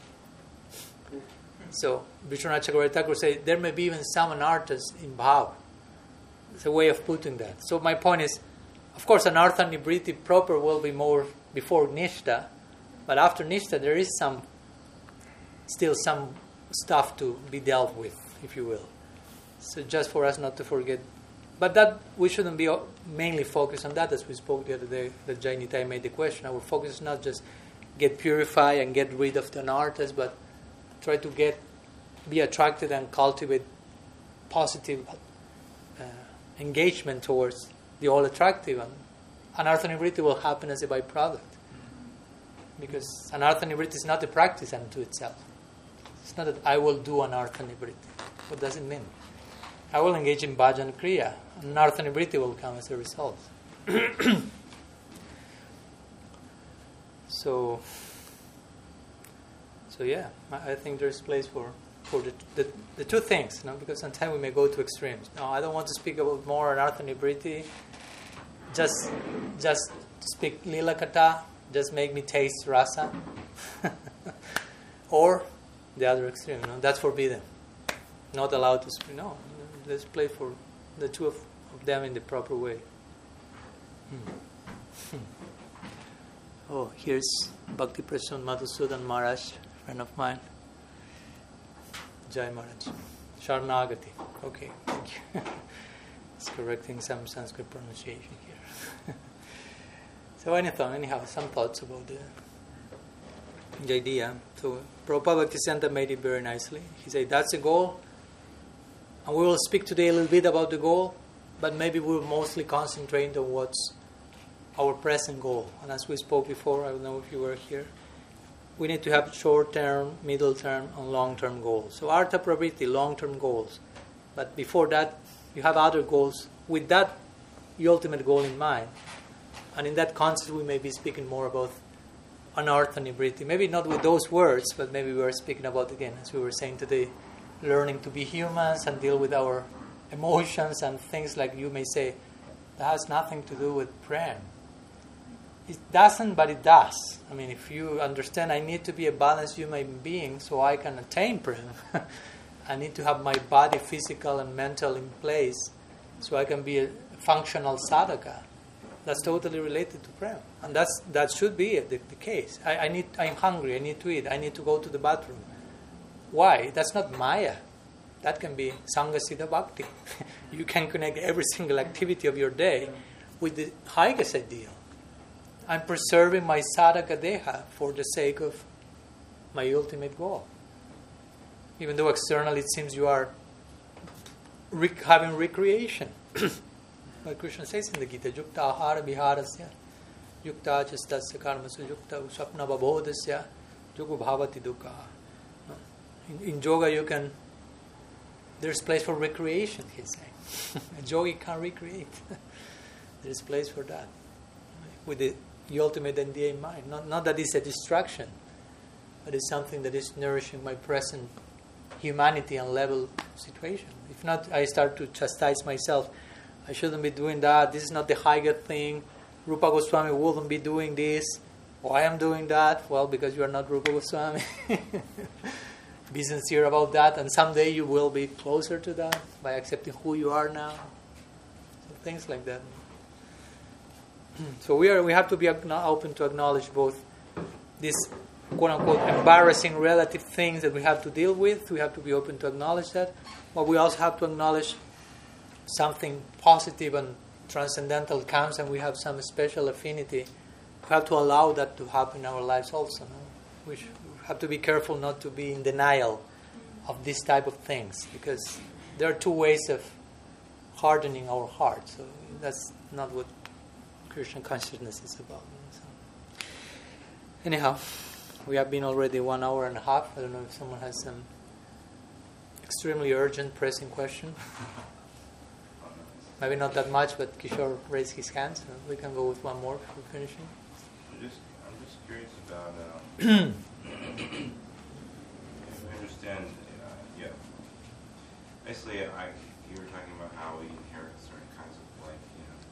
So Vishwanath Chakravarti Thakur says there may be even some anarthas in bhav. It's a way of putting that. So my point is, of course, an artha nivriti proper will be more before nishta, but after nishta there is some, still some stuff to be dealt with, if you will. So just for us not to forget. But that we shouldn't be mainly focused on that, as we spoke the other day, that Jainitai made the question. Our focus is not just get purified and get rid of the anarthas, but try to get, be attracted and cultivate positive uh, engagement towards the all attractive. And anartha nivriti will happen as a byproduct. Because anartha nivriti is not a practice unto itself. It's not that I will do anartha nivriti. What does it mean? I will engage in bhajan kriya. Anartha nivriti will come as a result. so, so yeah, I think there's place for for the, the the two things, you know, because sometimes we may go to extremes. No, I don't want to speak about more Anartha Nibriti. Just, just speak Lila Kata. Just make me taste rasa. Or the other extreme, you know, that's forbidden. Not allowed to speak. No, let's play for the two of, of them in the proper way. Hmm. Oh, here's Bhakti Prasun Madhusudan Maharaj, friend of mine. Jai Maharaj. Sharnagati. Okay, thank you. It's correcting some Sanskrit pronunciation here. So anything, anyhow, some thoughts about the, the idea. So Prabhupada Bhaktisiddhanta made it very nicely. He said, that's the goal. And we will speak today a little bit about the goal, but maybe we'll mostly concentrate on what's our present goal. And as we spoke before, I don't know if you were here, we need to have short-term, middle-term, and long-term goals. So Artha Pravriti, long-term goals. But before that, you have other goals with that the ultimate goal in mind. And in that context, we may be speaking more about Anartha Nibriti. Maybe not with those words, but maybe we are speaking about, again, as we were saying today, learning to be humans and deal with our emotions and things like you may say, that has nothing to do with prem. It doesn't, but it does. I mean, if you understand, I need to be a balanced human being so I can attain prem. I need to have my body, physical and mental, in place so I can be a functional sadhaka. That's totally related to prem, and that's that should be the, the case. I, I need. I'm hungry. I need to eat. I need to go to the bathroom. Why? That's not Maya. That can be Sangha Siddha Bhakti. You can connect every single activity of your day with the highest ideal. I'm preserving my sadhaka deha for the sake of my ultimate goal. Even though externally it seems you are rec- having recreation. Like Krishna says in the Gita, Yukta ahara viharasya, Yukta chastasya karmasya, Yukta usapna babodasya, Yugu bhavati dukkha. In, in yoga you can, there's place for recreation, he's saying. A yogi can't recreate. There's place for that. With the, the ultimate N D A in mind. Not, not that it's a distraction, but it's something that is nourishing my present humanity and level situation. If not, I start to chastise myself. I shouldn't be doing that. This is not the higher thing. Rupa Goswami wouldn't be doing this. Why am I doing that? Well, because you are not Rupa Goswami. Be sincere about that, and someday you will be closer to that by accepting who you are now. So things like that. So we are. We have to be open to acknowledge both these quote-unquote embarrassing relative things that we have to deal with. We have to be open to acknowledge that. But we also have to acknowledge something positive and transcendental comes, and we have some special affinity. We have to allow that to happen in our lives also. No? We have to be careful not to be in denial of this type of things, because there are two ways of hardening our heart. So that's not what Krishna consciousness is about. So, anyhow, we have been already one hour and a half. I don't know if someone has some extremely urgent, pressing question. Maybe not that much, but Kishore raised his hand, so we can go with one more before finishing. I'm just, I'm just curious about, um, if I understand, uh, yeah. Basically, I, you were talking about how we inherit certain kinds of, like, you know,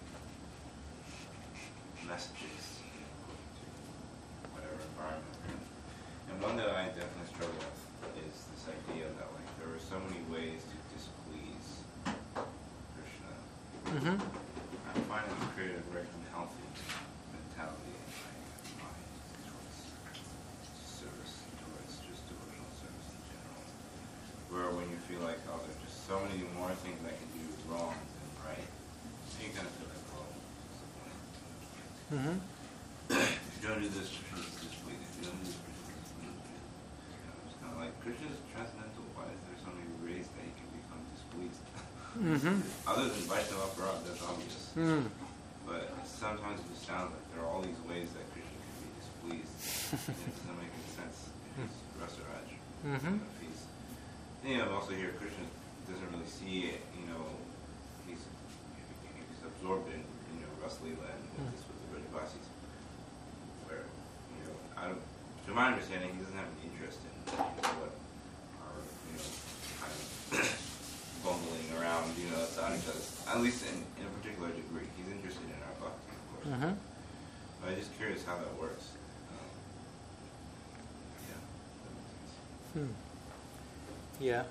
messages, you know, to whatever environment we're in. And one that I definitely struggle with is this idea that, like, there are so many ways to displease Krishna. Mm-hmm. I find it created a very unhealthy mentality in my mind towards service, towards just devotional service in general. Where when you feel like, oh, there's just so many more things I can do wrong than right, then you kind of feel like, oh, what's the point? Mm-hmm. If you don't do this, Krishna is displeased. If you don't do this, Krishna is displeased. You know, it's kind of like, Krishna is transcendental. Why is there so many ways that he can become displeased? Mm-hmm. Other than Vaishnava Parab, that's obvious. Mm. But sometimes it sounds like there are all these ways that Krishna can be displeased. And it doesn't make any sense. It's Rasaraj. Mm-hmm. If he's, you know, also here Krishna doesn't really see it. You know, he's he's absorbed in, you know, Ras Leela and with this with the Brajavasis. Where, you know, I don't, to my understanding, he doesn't have an interest in, you know, what our, you know, at least in, in a particular degree. He's interested in our bhakti, of course. Mm-hmm. But I'm just curious how that works. Um, yeah, that makes sense. Hmm. Yeah.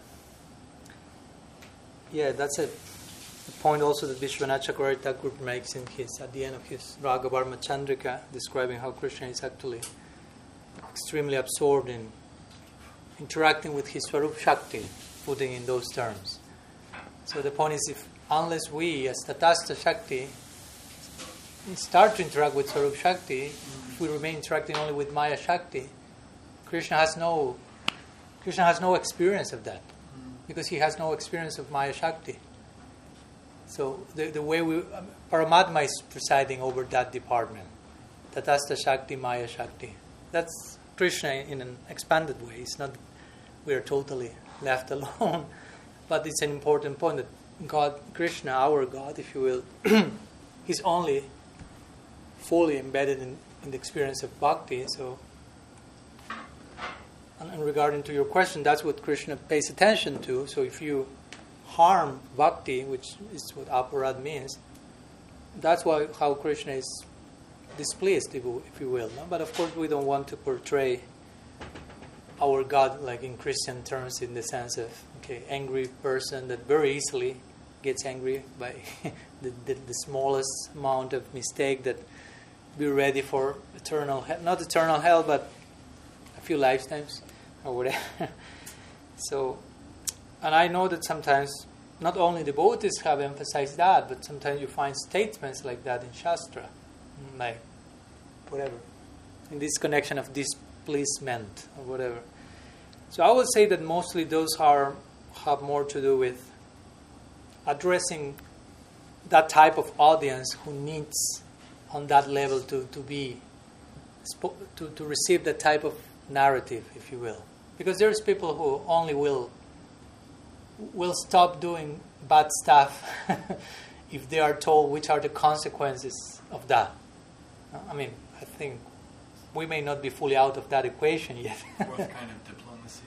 Yeah, that's a, a point also that Vishwanath Chakravarti Thakur makes in his, at the end of his Raghavarma Chandrika, describing how Krishna is actually extremely absorbed in interacting with his Swarup Shakti, putting in those terms. So the point is, if unless we, as Tatastha Shakti, start to interact with Swarup Shakti, if we remain interacting only with Maya Shakti, Krishna has no Krishna has no experience of that, because he has no experience of Maya Shakti. So the the way we um, Paramatma is presiding over that department, Tatastha Shakti, Maya Shakti. That's Krishna in an expanded way. It's not we are totally left alone, but it's an important point that God, Krishna, our God, if you will, he's only fully embedded in, in the experience of bhakti. So, and, and regarding to your question, that's what Krishna pays attention to. So if you harm bhakti, which is what aparad means, that's why how Krishna is displeased, if you, if you will. No? But of course, we don't want to portray our God like in Christian terms, in the sense of okay, angry person that very easily gets angry by the, the, the smallest amount of mistake, that be ready for eternal hell, not eternal hell, but a few lifetimes or whatever. So, and I know that sometimes not only devotees have emphasized that, but sometimes you find statements like that in Shastra, like whatever, in this connection of displeasement or whatever. So I would say that mostly those are have more to do with addressing that type of audience who needs on that level to, to be to, to receive that type of narrative, if you will. Because there's people who only will will stop doing bad stuff if they are told which are the consequences of that. I mean, I think we may not be fully out of that equation yet. What kind of diplomacy?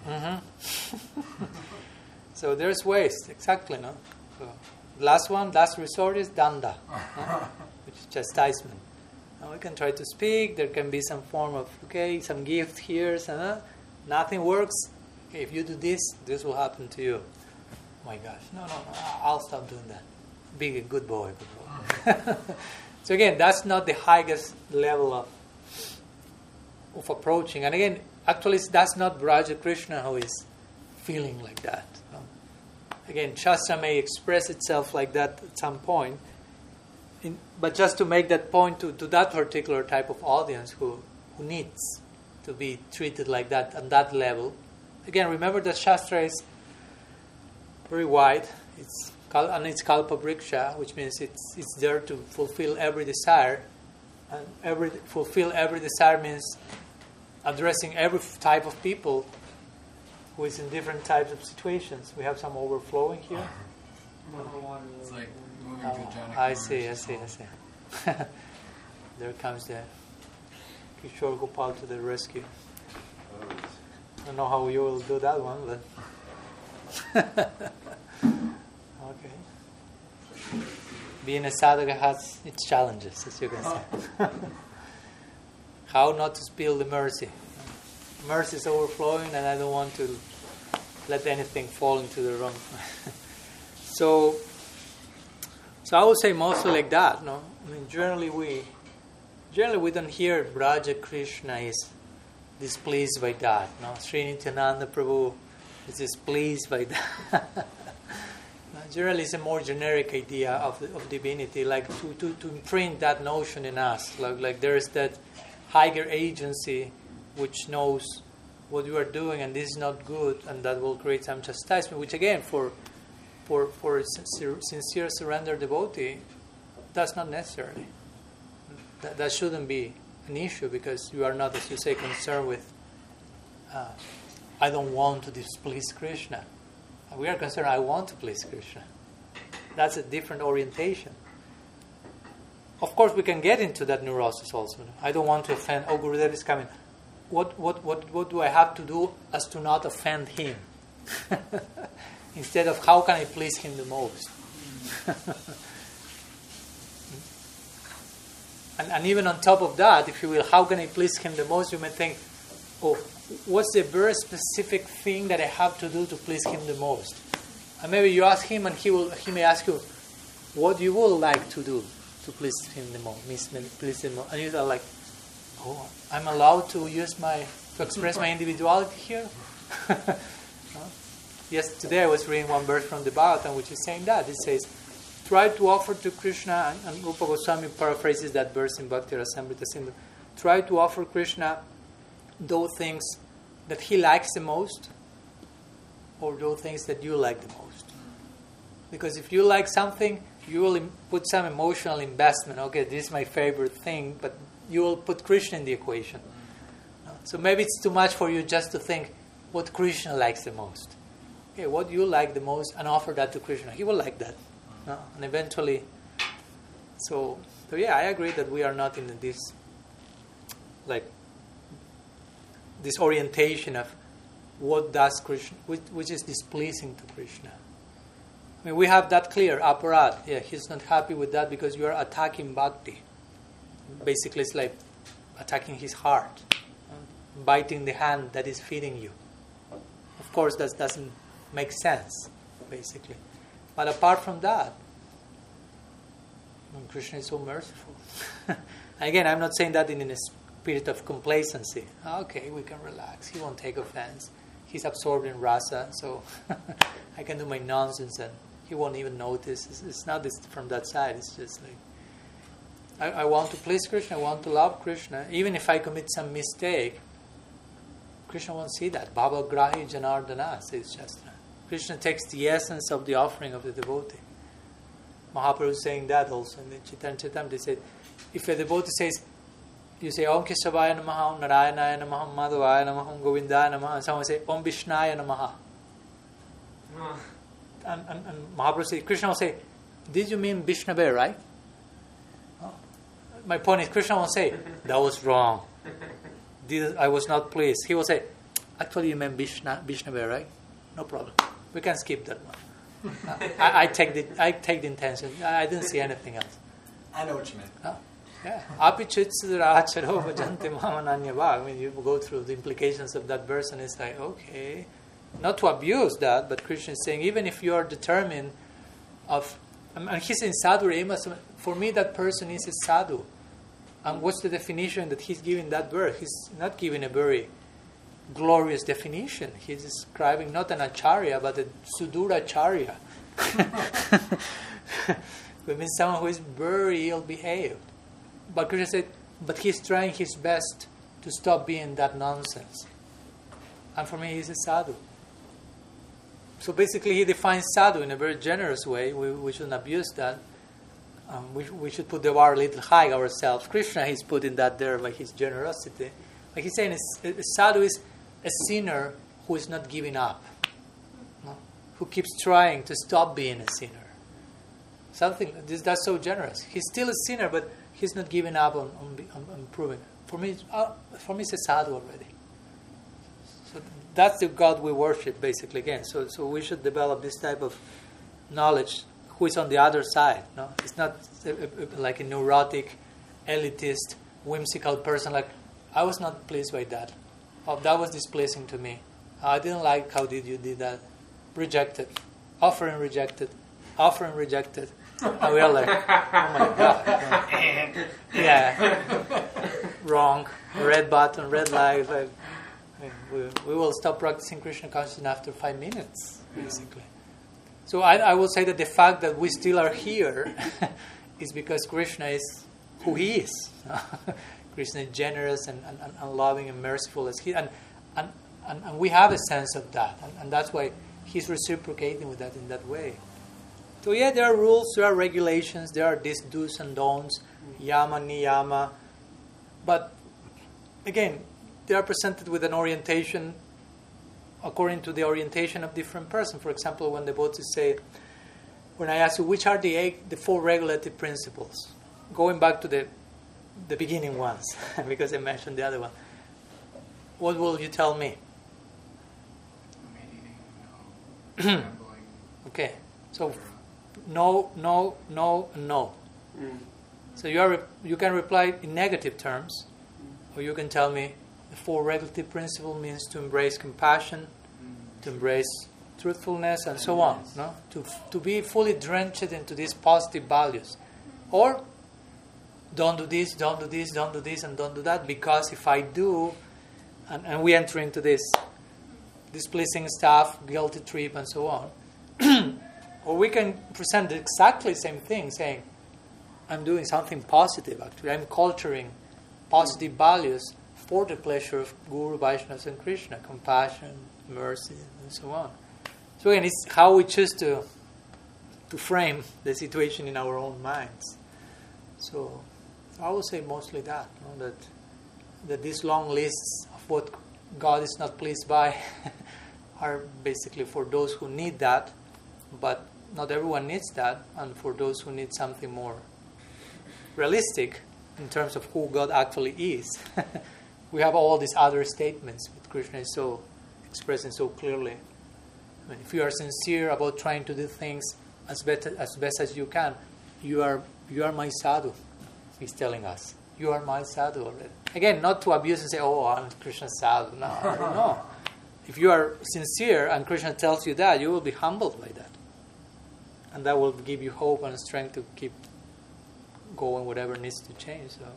Mm-hmm. So there's ways, exactly, no? So last one, last resort is danda, no? Which is chastisement. Now we can try to speak, there can be some form of, okay, some gift here, some, uh, nothing works. Okay, if you do this, this will happen to you. Oh my gosh, no, no, no, I'll stop doing that. Be a good boy, good boy. So again, that's not the highest level of of approaching. And again, actually, that's not Braja Krishna who is feeling like that. No? Again, Shastra may express itself like that at some point, in, but just to make that point to, to that particular type of audience who, who needs to be treated like that on that level. Again, remember that Shastra is very wide. It's and it's kalpa vriksha, which means it's it's there to fulfill every desire, and every fulfill every desire means addressing every type of people who is in different types of situations. We have some overflowing here. It's like moving Oh, to Janaka. I see, I see, I see. There comes the Kishore Gopal to the rescue. I don't know how you will do that one, but okay. Being a sadhaka has its challenges, as you can say. How not to spill the mercy. Mercy is overflowing, and I don't want to let anything fall into the wrong. so, so I would say mostly like that. No, I mean generally we, generally we don't hear Braja Krishna is displeased by that. No, Sri Nityananda Prabhu is displeased by that. Generally, it's a more generic idea of of divinity, like to, to, to imprint that notion in us. Like like there is that higher agency which knows what you are doing, and this is not good, and that will create some chastisement. Which again, for for for a sincere, sincere surrender devotee, that's not necessary. That that shouldn't be an issue, because you are not, as you say, concerned with. Uh, I don't want to displease Krishna. We are concerned, I want to please Krishna. That's a different orientation. Of course, we can get into that neurosis also. I don't want to offend. Oh, Gurudev is coming. What, what, what, what do I have to do as to not offend him? Instead of how can I please him the most? and, and even on top of that, if you will, how can I please him the most? You may think, oh, what's the very specific thing that I have to do to please him the most? And maybe you ask him, and he will he may ask you, what you would like to do to please him the most, please him the most. And you're like, oh, I'm allowed to use my to express my individuality here. Yes, today I was reading one verse from the Bhagavatam which is saying that. It says, try to offer to Krishna, and, and Rupa Goswami paraphrases that verse in Bhakti Rasamrita Sindhu, try to offer Krishna those things that he likes the most, or those things that you like the most. Because if you like something, you will im- put some emotional investment. Okay, this is my favorite thing, but you will put Krishna in the equation. So maybe it's too much for you just to think what Krishna likes the most. Okay, what you like the most, and offer that to Krishna. He will like that. No? And eventually, so, so yeah, I agree that we are not in this, like, this orientation of what does Krishna, which, which is displeasing to Krishna. I mean, we have that clear, aparad. Yeah, he's not happy with that because you are attacking bhakti. Basically, it's like attacking his heart, biting the hand that is feeding you. Of course, that doesn't make sense, basically. But apart from that, Krishna is so merciful. Again, I'm not saying that in a spirit of complacency. Okay, we can relax. He won't take offense. He's absorbed in rasa, so I can do my nonsense and he won't even notice. It's, it's not this, from that side. It's just like, I, I want to please Krishna. I want to love Krishna. Even if I commit some mistake, Krishna won't see that. Bhava grahi janardana, says Shastra. Krishna takes the essence of the offering of the devotee. Mahaprabhu is saying that also in the Chaitanya Charitamrita. They said, if a devotee says, you say, Om Keshavaya Namaha, Om Narayanaya Namaha, Om Madhavaya Namaha, Om Govindaya Namaha, and someone say, Om Vishnaya Namaha. Mm. And, and, and Mahaprabhu says, Krishna will say, did you mean Vishnave, right? Oh. My point is, Krishna will say, that was wrong. Did, I was not pleased. He will say, actually you meant Vishna, Vishnave, right? No problem. We can skip that one. uh, I, I take the I take the intention. I, I didn't see anything else. I know what you meant. Uh, yeah. Apichitsuduracharo bhajanti mamananyava. I mean, you go through the implications of that verse and it's like, okay. Not to abuse that, but Krishna is saying, even if you are determined of, and he's in sadhu rema, for me that person is a sadhu. And what's the definition that he's giving that verse? He's not giving a very glorious definition. He's describing not an acharya, but a suduracharya. It means someone who is very ill-behaved. But Krishna said, but he's trying his best to stop being that nonsense. And for me, he's a sadhu. So basically, he defines sadhu in a very generous way. We, we shouldn't abuse that. Um, we, we should put the bar a little high ourselves. Krishna, he's putting that there by his generosity. Like he's saying, a, a sadhu is a sinner who is not giving up, no? Who keeps trying to stop being a sinner. Something this, that's so generous. He's still a sinner, but he's not giving up on on, on, on improving. For me, uh, for me, it's a sadhu already. So that's the God we worship, basically. Again, so so we should develop this type of knowledge. Who is on the other side? No, it's not a, a, like a neurotic, elitist, whimsical person. Like, I was not pleased by that. Oh, that was displeasing to me. I didn't like how did you did that. Rejected. Offering rejected. Offering rejected. And we are like, oh my God. Yeah. Wrong. Red button, red light. Like, we, we will stop practicing Krishna consciousness after five minutes, basically. So I, I will say that the fact that we still are here is because Krishna is who he is. Krishna is generous and, and, and loving and merciful as he, and and, and, and we have a sense of that, and, and that's why he's reciprocating with that in that way. So yeah, there are rules, there are regulations, there are these do's and don'ts, yama, niyama, but again, they are presented with an orientation according to the orientation of different person. For example, when the devotees say, when I ask you which are the eight, the four regulative principles, going back to the the beginning ones, because I mentioned the other one, what will you tell me? Meditating, no. Okay, so no, no, no, and no. Mm. So you are re- you can reply in negative terms, or you can tell me the four regulative principle means to embrace compassion, to embrace truthfulness, and so on. No, to to be fully drenched into these positive values, or don't do this, don't do this, don't do this, and don't do that, because if I do, and, and we enter into this displeasing stuff, guilty trip, and so on. Or we can present exactly the same thing, saying, I'm doing something positive, actually. I'm culturing positive values for the pleasure of Guru, Vaishnavas, and Krishna, compassion, mercy, and so on. So again, it's how we choose to to frame the situation in our own minds. So I would say mostly that, you know, that that these long lists of what God is not pleased by are basically for those who need that, but not everyone needs that, and for those who need something more realistic in terms of who God actually is. We have all these other statements that Krishna is so expressing so clearly. I mean, if you are sincere about trying to do things as best as best as you can, you are you are my sadhu. He's telling us, you are my sadhu already. Again, not to abuse and say, "Oh, I'm Krishna's sadhu." No, no. If you are sincere and Krishna tells you that, you will be humbled by that, and that will give you hope and strength to keep going whatever needs to change. So,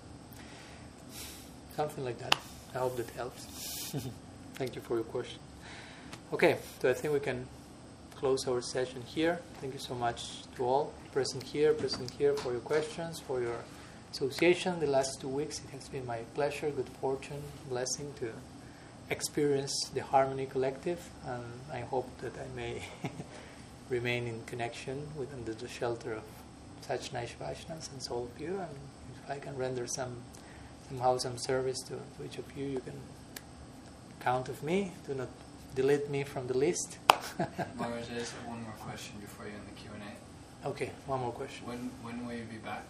something like that. I hope that helps. Thank you for your question. Okay, so I think we can close our session here. Thank you so much to all present here, present here for your questions, for your association. The last two weeks, it has been my pleasure, good fortune, blessing to experience the Harmony Collective, and I hope that I may remain in connection with under the shelter of such nice Vaishnavas and so all of you. And if I can render some somehow some service to, to each of you, you can count of me. Do not delete me from the list. Maharaj, I just have one more question before you end the Q and A. Okay, one more question. When when will you be back?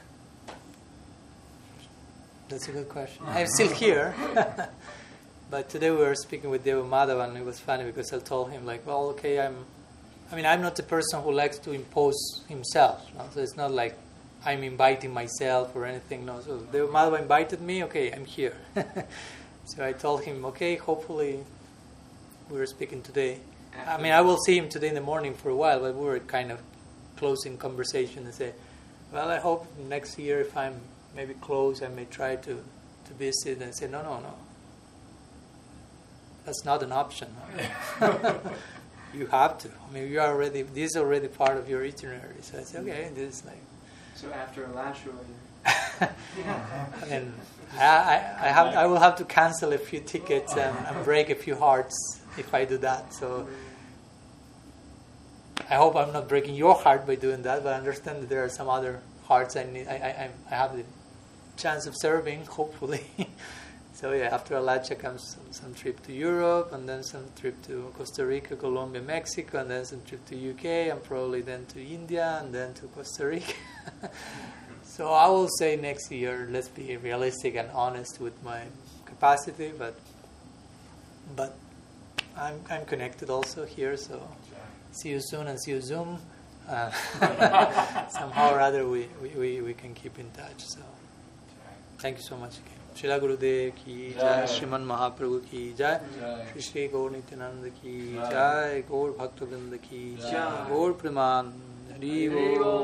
That's a good question. I'm still here. But today we were speaking with Deva Madhava, and it was funny because I told him, like, well, okay, I'm, I mean, I'm not the person who likes to impose himself. No? So it's not like I'm inviting myself or anything. No, so Deva Madhava invited me, okay, I'm here. So I told him, okay, hopefully we were speaking today. I mean, I will see him today in the morning for a while, but we were kind of closing conversation and say, well, I hope next year if I'm maybe close, I may try to, to visit, and say, no, no, no. That's not an option. You have to. I mean, you are already. This is already part of your itinerary. So I say, okay, this is like. So after Alashua, and I, I, I have. I will have to cancel a few tickets and, and break a few hearts if I do that. So I hope I'm not breaking your heart by doing that. But I understand that there are some other hearts I need. I I, I have the chance of serving. Hopefully. So yeah, after Alacha comes some, some trip to Europe, and then some trip to Costa Rica, Colombia, Mexico, and then some trip to U K, and probably then to India, and then to Costa Rica. So I will say next year, let's be realistic and honest with my capacity, but but I'm I'm connected also here, so see you soon and see you Zoom. Uh, somehow or other we, we, we, we can keep in touch. So thank you so much again. Srila Gurudev ki jai, Sriman Mahaprabhu ki jai, Shri Shri Gaur Nityananda ki jai, Gaur Bhakta Vrinda ki jai, Gaur Praman, Hari Bol.